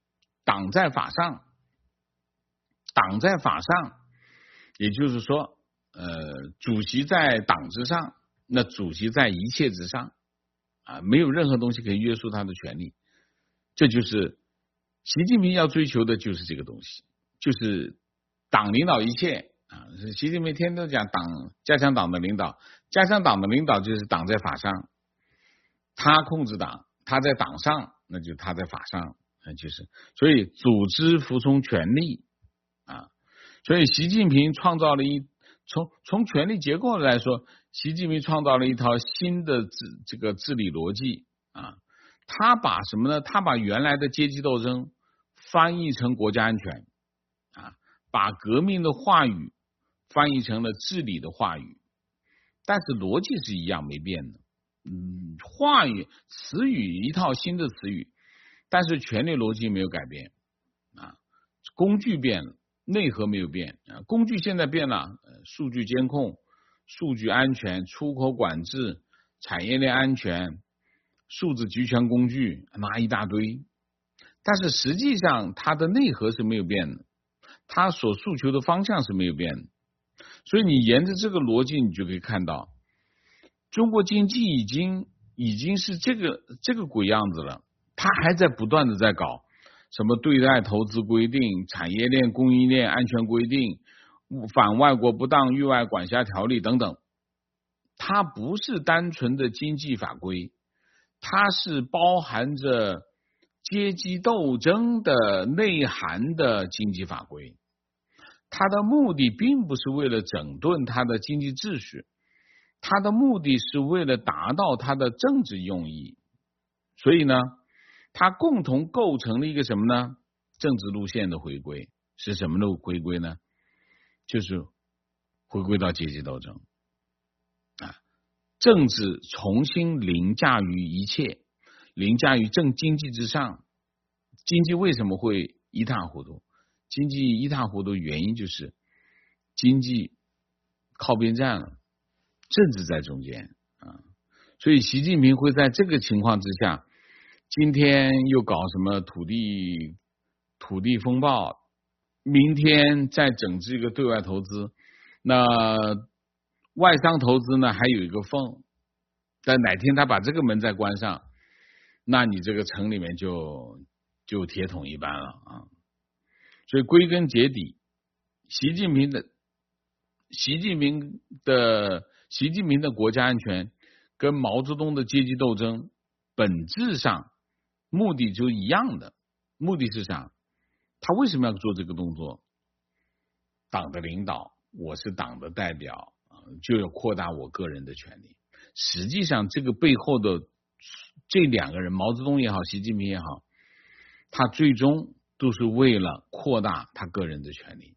党在法上，党在法上，也就是说，呃，主席在党之上，那主席在一切之上啊，没有任何东西可以约束他的权利。这就是习近平要追求的，就是这个东西，就是党领导一切啊。习近平天天都讲党，加强党的领导，加强党的领导就是党在法上，他控制党，他在党上，那就他在法上，那就是所以组织服从权力啊。所以习近平创造了一从从权力结构来说，习近平创造了一套新的治这个治理逻辑啊。他把什么呢？他把原来的阶级斗争翻译成国家安全啊，把革命的话语翻译成了治理的话语，但是逻辑是一样没变的。嗯，话语词语一套新的词语，但是权力逻辑没有改变啊，工具变了，内核没有变啊。工具现在变了，数据监控、数据安全、出口管制、产业链安全、数字集权工具，拿一大堆，但是实际上它的内核是没有变的，它所诉求的方向是没有变的。所以你沿着这个逻辑，你就可以看到，中国经济已经已经是这个这个鬼样子了，它还在不断的在搞什么对外投资规定、产业链供应链安全规定、反外国不当域外管辖条例等等。它不是单纯的经济法规，它是包含着阶级斗争的内涵的经济法规。它的目的并不是为了整顿它的经济秩序，它的目的是为了达到它的政治用意。所以呢，它共同构成了一个什么呢？政治路线的回归。是什么的回归呢？就是回归到阶级斗争啊，政治重新凌驾于一切，凌驾于政经济之上。经济为什么会一塌糊涂？经济一塌糊涂原因就是经济靠边站了，政治在中间啊。所以习近平会在这个情况之下，今天又搞什么土地土地风暴，明天再整治一个对外投资，那外商投资呢还有一个缝，但哪天他把这个门再关上，那你这个城里面就就铁桶一般了啊。所以归根结底，习近平的习近平的习近平的国家安全跟毛泽东的阶级斗争本质上目的就一样的。目的是啥？他为什么要做这个动作？党的领导，我是党的代表，就要扩大我个人的权利。实际上这个背后的这两个人，毛泽东也好，习近平也好，他最终都是为了扩大他个人的权利。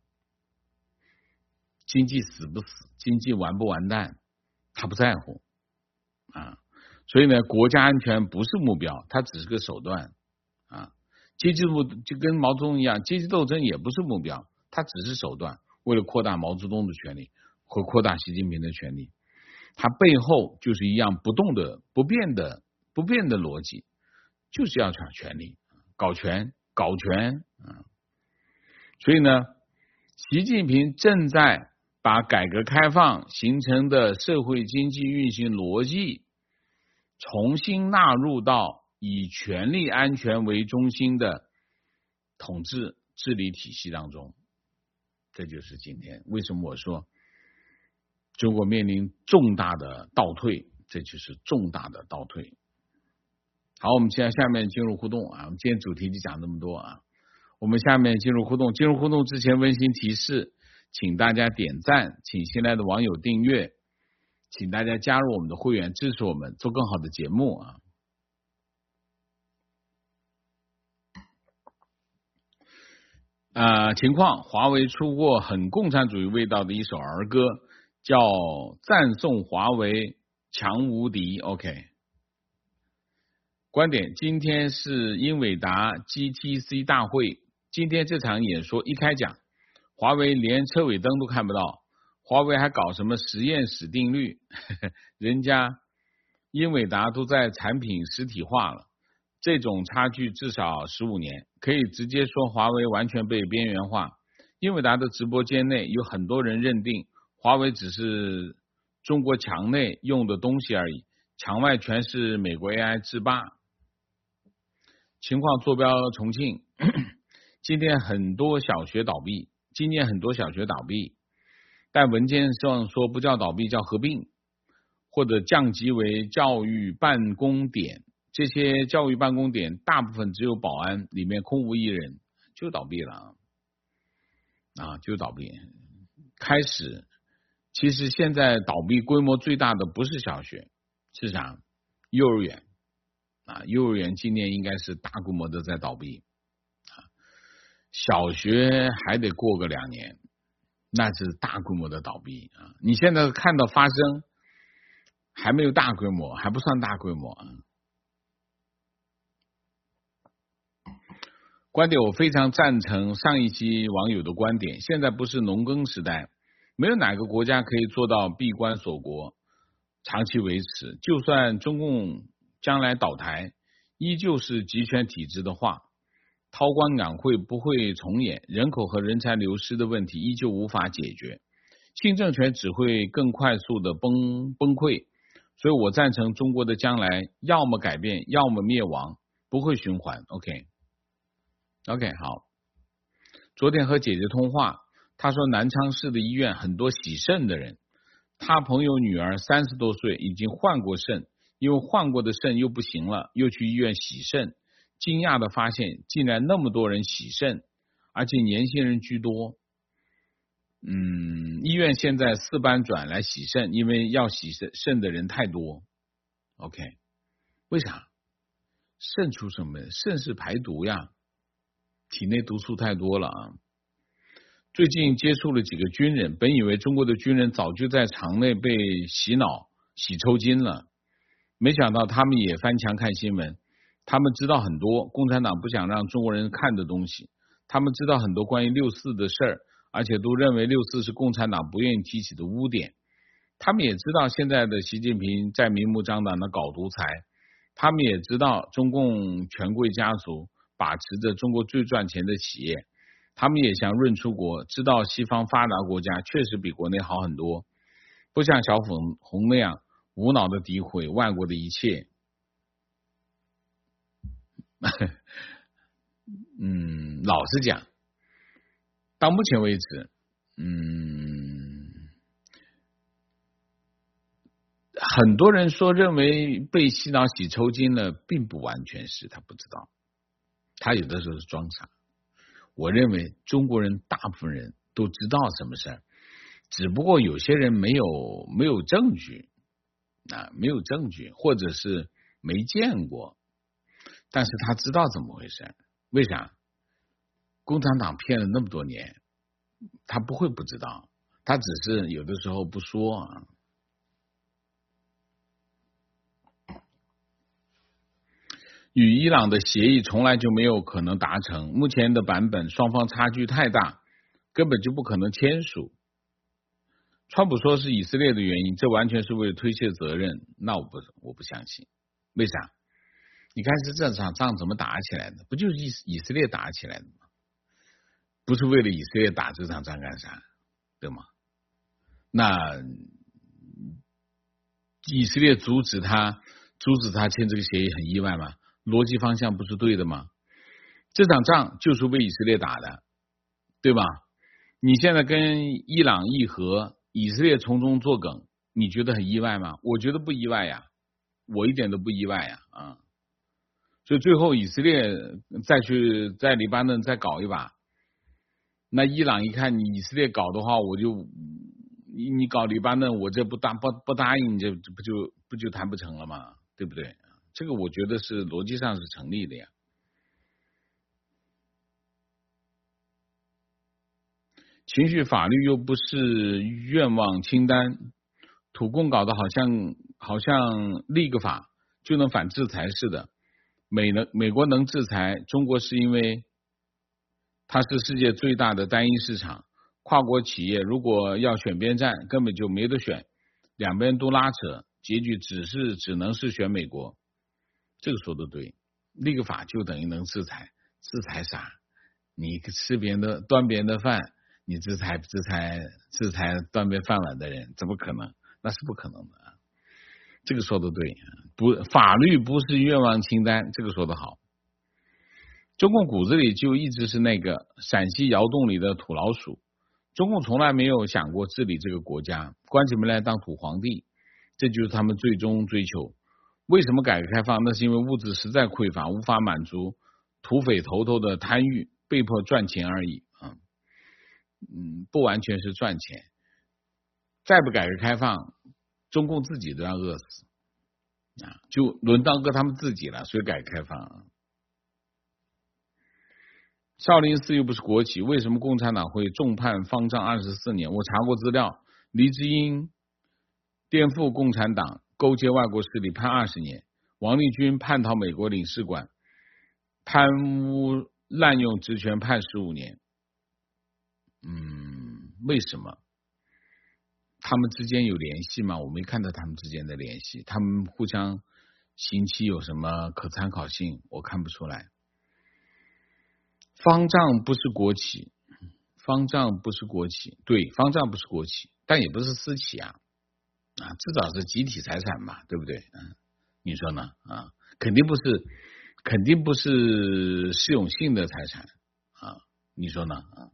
经济死不死，经济完不完蛋，他不在乎啊。所以呢，国家安全不是目标，它只是个手段啊。阶级斗就跟毛泽东一样，阶级斗争也不是目标，它只是手段，为了扩大毛泽东的权利或扩大习近平的权利，它背后就是一样不动的、不变的、不变的逻辑，就是要抢权力，搞权。搞权啊。所以呢，习近平正在把改革开放形成的社会经济运行逻辑重新纳入到以权力安全为中心的统治治理体系当中。这就是今天为什么我说中国面临重大的倒退，这就是重大的倒退。好，我们现在下面进入互动啊，我们今天主题就讲这么多啊。我们下面进入互动，进入互动之前温馨提示，请大家点赞，请新来的网友订阅，请大家加入我们的会员，支持我们做更好的节目啊。呃，情况，华为出过很共产主义味道的一首儿歌，叫《赞颂华为强无敌》。OK。观点，今天是英伟达 G T C 大会，今天这场演说一开讲，华为连车尾灯都看不到，华为还搞什么实验室定律，呵呵，人家英伟达都在产品实体化了， 这种差距至少十五年，可以直接说华为完全被边缘化。英伟达的直播间内有很多人认定华为只是中国墙内用的东西而已，墙外全是美国 A I 制霸。情况坐标重庆，今天很多小学倒闭，今年很多小学倒闭，但文件上说不叫倒闭，叫合并，或者降级为教育办公点。这些教育办公点大部分只有保安，里面空无一人，就倒闭了啊，就倒闭。开始，其实现在倒闭规模最大的不是小学，是啥？幼儿园啊，幼儿园今年应该是大规模的在倒闭啊，小学还得过个两年，那是大规模的倒闭啊。你现在看到发生，还没有大规模，还不算大规模啊。观点我非常赞成上一期网友的观点，现在不是农耕时代，没有哪个国家可以做到闭关锁国长期维持，就算中共将来倒台，依旧是集权体制的话，韬光养晦不会重演，人口和人才流失的问题依旧无法解决，新政权只会更快速的崩崩溃，所以我赞成中国的将来要么改变，要么灭亡，不会循环。 OK OK 好，昨天和姐姐通话，她说南昌市的医院很多洗肾的人，她朋友女儿三十多岁，已经换过肾，因为换过的肾又不行了，又去医院洗肾，惊讶的发现竟然那么多人洗肾，而且年轻人居多。嗯，医院现在四班转来洗肾，因为要洗肾肾的人太多。 OK， 为啥？肾出什么？肾是排毒呀，体内毒素太多了啊！最近接触了几个军人，本以为中国的军人早就在场内被洗脑、洗抽筋了，没想到他们也翻墙看新闻。他们知道很多共产党不想让中国人看的东西，他们知道很多关于六四的事儿，而且都认为六四是共产党不愿意提起的污点。他们也知道现在的习近平在明目张胆的搞独裁，他们也知道中共权贵家族把持着中国最赚钱的企业，他们也想润出国，知道西方发达国家确实比国内好很多，不像小粉红那样无脑的诋毁外国的一切。嗯，老实讲，到目前为止，嗯，很多人说认为被洗脑洗抽筋了，并不完全是，他不知道，他有的时候是装傻。我认为中国人大部分人都知道什么事儿，只不过有些人没有没有证据啊，没有证据，或者是没见过，但是他知道怎么回事。为啥？共产党骗了那么多年，他不会不知道，他只是有的时候不说啊。与伊朗的协议从来就没有可能达成，目前的版本双方差距太大，根本就不可能签署。川普说是以色列的原因，这完全是为了推卸责任，那我不我不相信。为啥？你看是这场仗怎么打起来的？不就是以以色列打起来的吗？不是为了以色列打这场仗干啥？对吗？那以色列阻止他阻止他签这个协议很意外吗？逻辑方向不是对的吗？这场仗就是为以色列打的，对吧？你现在跟伊朗议和，以色列从中作梗，你觉得很意外吗？我觉得不意外呀，我一点都不意外呀啊！所以最后以色列再去在黎巴嫩再搞一把，那伊朗一看你以色列搞的话，我就你你搞黎巴嫩，我这不答不不答应，这不就不就谈不成了吗？对不对？这个我觉得是逻辑上是成立的呀。情绪法律又不是愿望清单，土共搞得好像好像立个法就能反制裁似的。美能美国能制裁中国，是因为它是世界最大的单一市场，跨国企业如果要选边站，根本就没得选，两边都拉扯，结局只是只能是选美国。这个说的对立个法就等于能制裁，制裁啥？你吃别人的端别人的饭，你制裁制裁制裁端别饭碗的人，怎么可能？那是不可能的。这个说的对，不，法律不是愿望清单，这个说的好。中共骨子里就一直是那个陕西窑洞里的土老鼠，中共从来没有想过治理这个国家，关起门来当土皇帝，这就是他们最终追求。为什么改革开放？那是因为物质实在匮乏，无法满足土匪头头的贪欲，被迫赚钱而已啊。嗯，不完全是赚钱。再不改革开放，中共自己都要饿死啊，就轮到搁他们自己了，所以改革开放啊。少林寺又不是国企，为什么共产党会重判方丈二十四年？我查过资料，黎智英颠覆共产党，勾结外国势力判二十年，王立军叛逃美国领事馆，贪污滥用职权判十五年。嗯，为什么？他们之间有联系吗？我没看到他们之间的联系，他们互相刑期有什么可参考性？我看不出来。方丈不是国企，方丈不是国企，对，方丈不是国企，但也不是私企啊，啊，至少是集体财产嘛，对不对？嗯，你说呢？啊，肯定不是，肯定不是释永信的财产啊，你说呢？啊，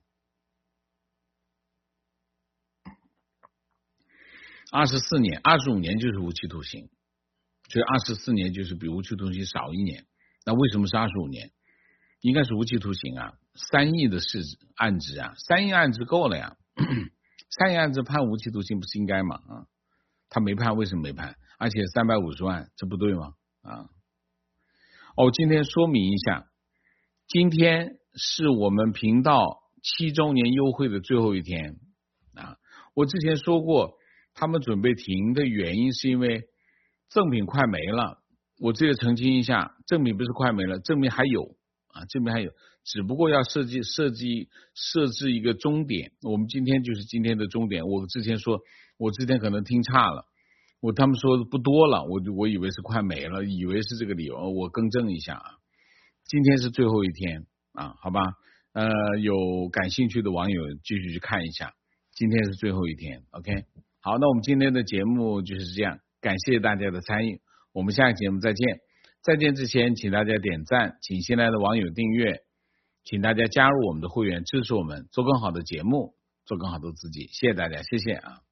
二十四年、二十五年就是无期徒刑，所以二十四年就是比无期徒刑少一年。那为什么是二十五年？应该是无期徒刑啊，三亿的市值案值啊，三亿案值够了呀，三亿案值判无期徒刑不是应该吗？啊，他没判，为什么没判？而且三百五十万，这不对吗？啊，哦，今天说明一下，今天是我们频道七周年优惠的最后一天啊。我之前说过，他们准备停的原因是因为赠品快没了。我这里澄清一下，赠品不是快没了，赠品还有。啊，这边还有，只不过要设计设计设置一个终点。我们今天就是今天的终点。我之前说，我之前可能听差了，我他们说不多了，我就我以为是快没了，以为是这个理由，我更正一下啊。今天是最后一天啊，好吧？呃，有感兴趣的网友继续去看一下，今天是最后一天。OK， 好，那我们今天的节目就是这样，感谢大家的参与，我们下期节目再见。再见之前，请大家点赞，请新来的网友订阅，请大家加入我们的会员，支持我们做更好的节目，做更好的自己。谢谢大家，谢谢啊。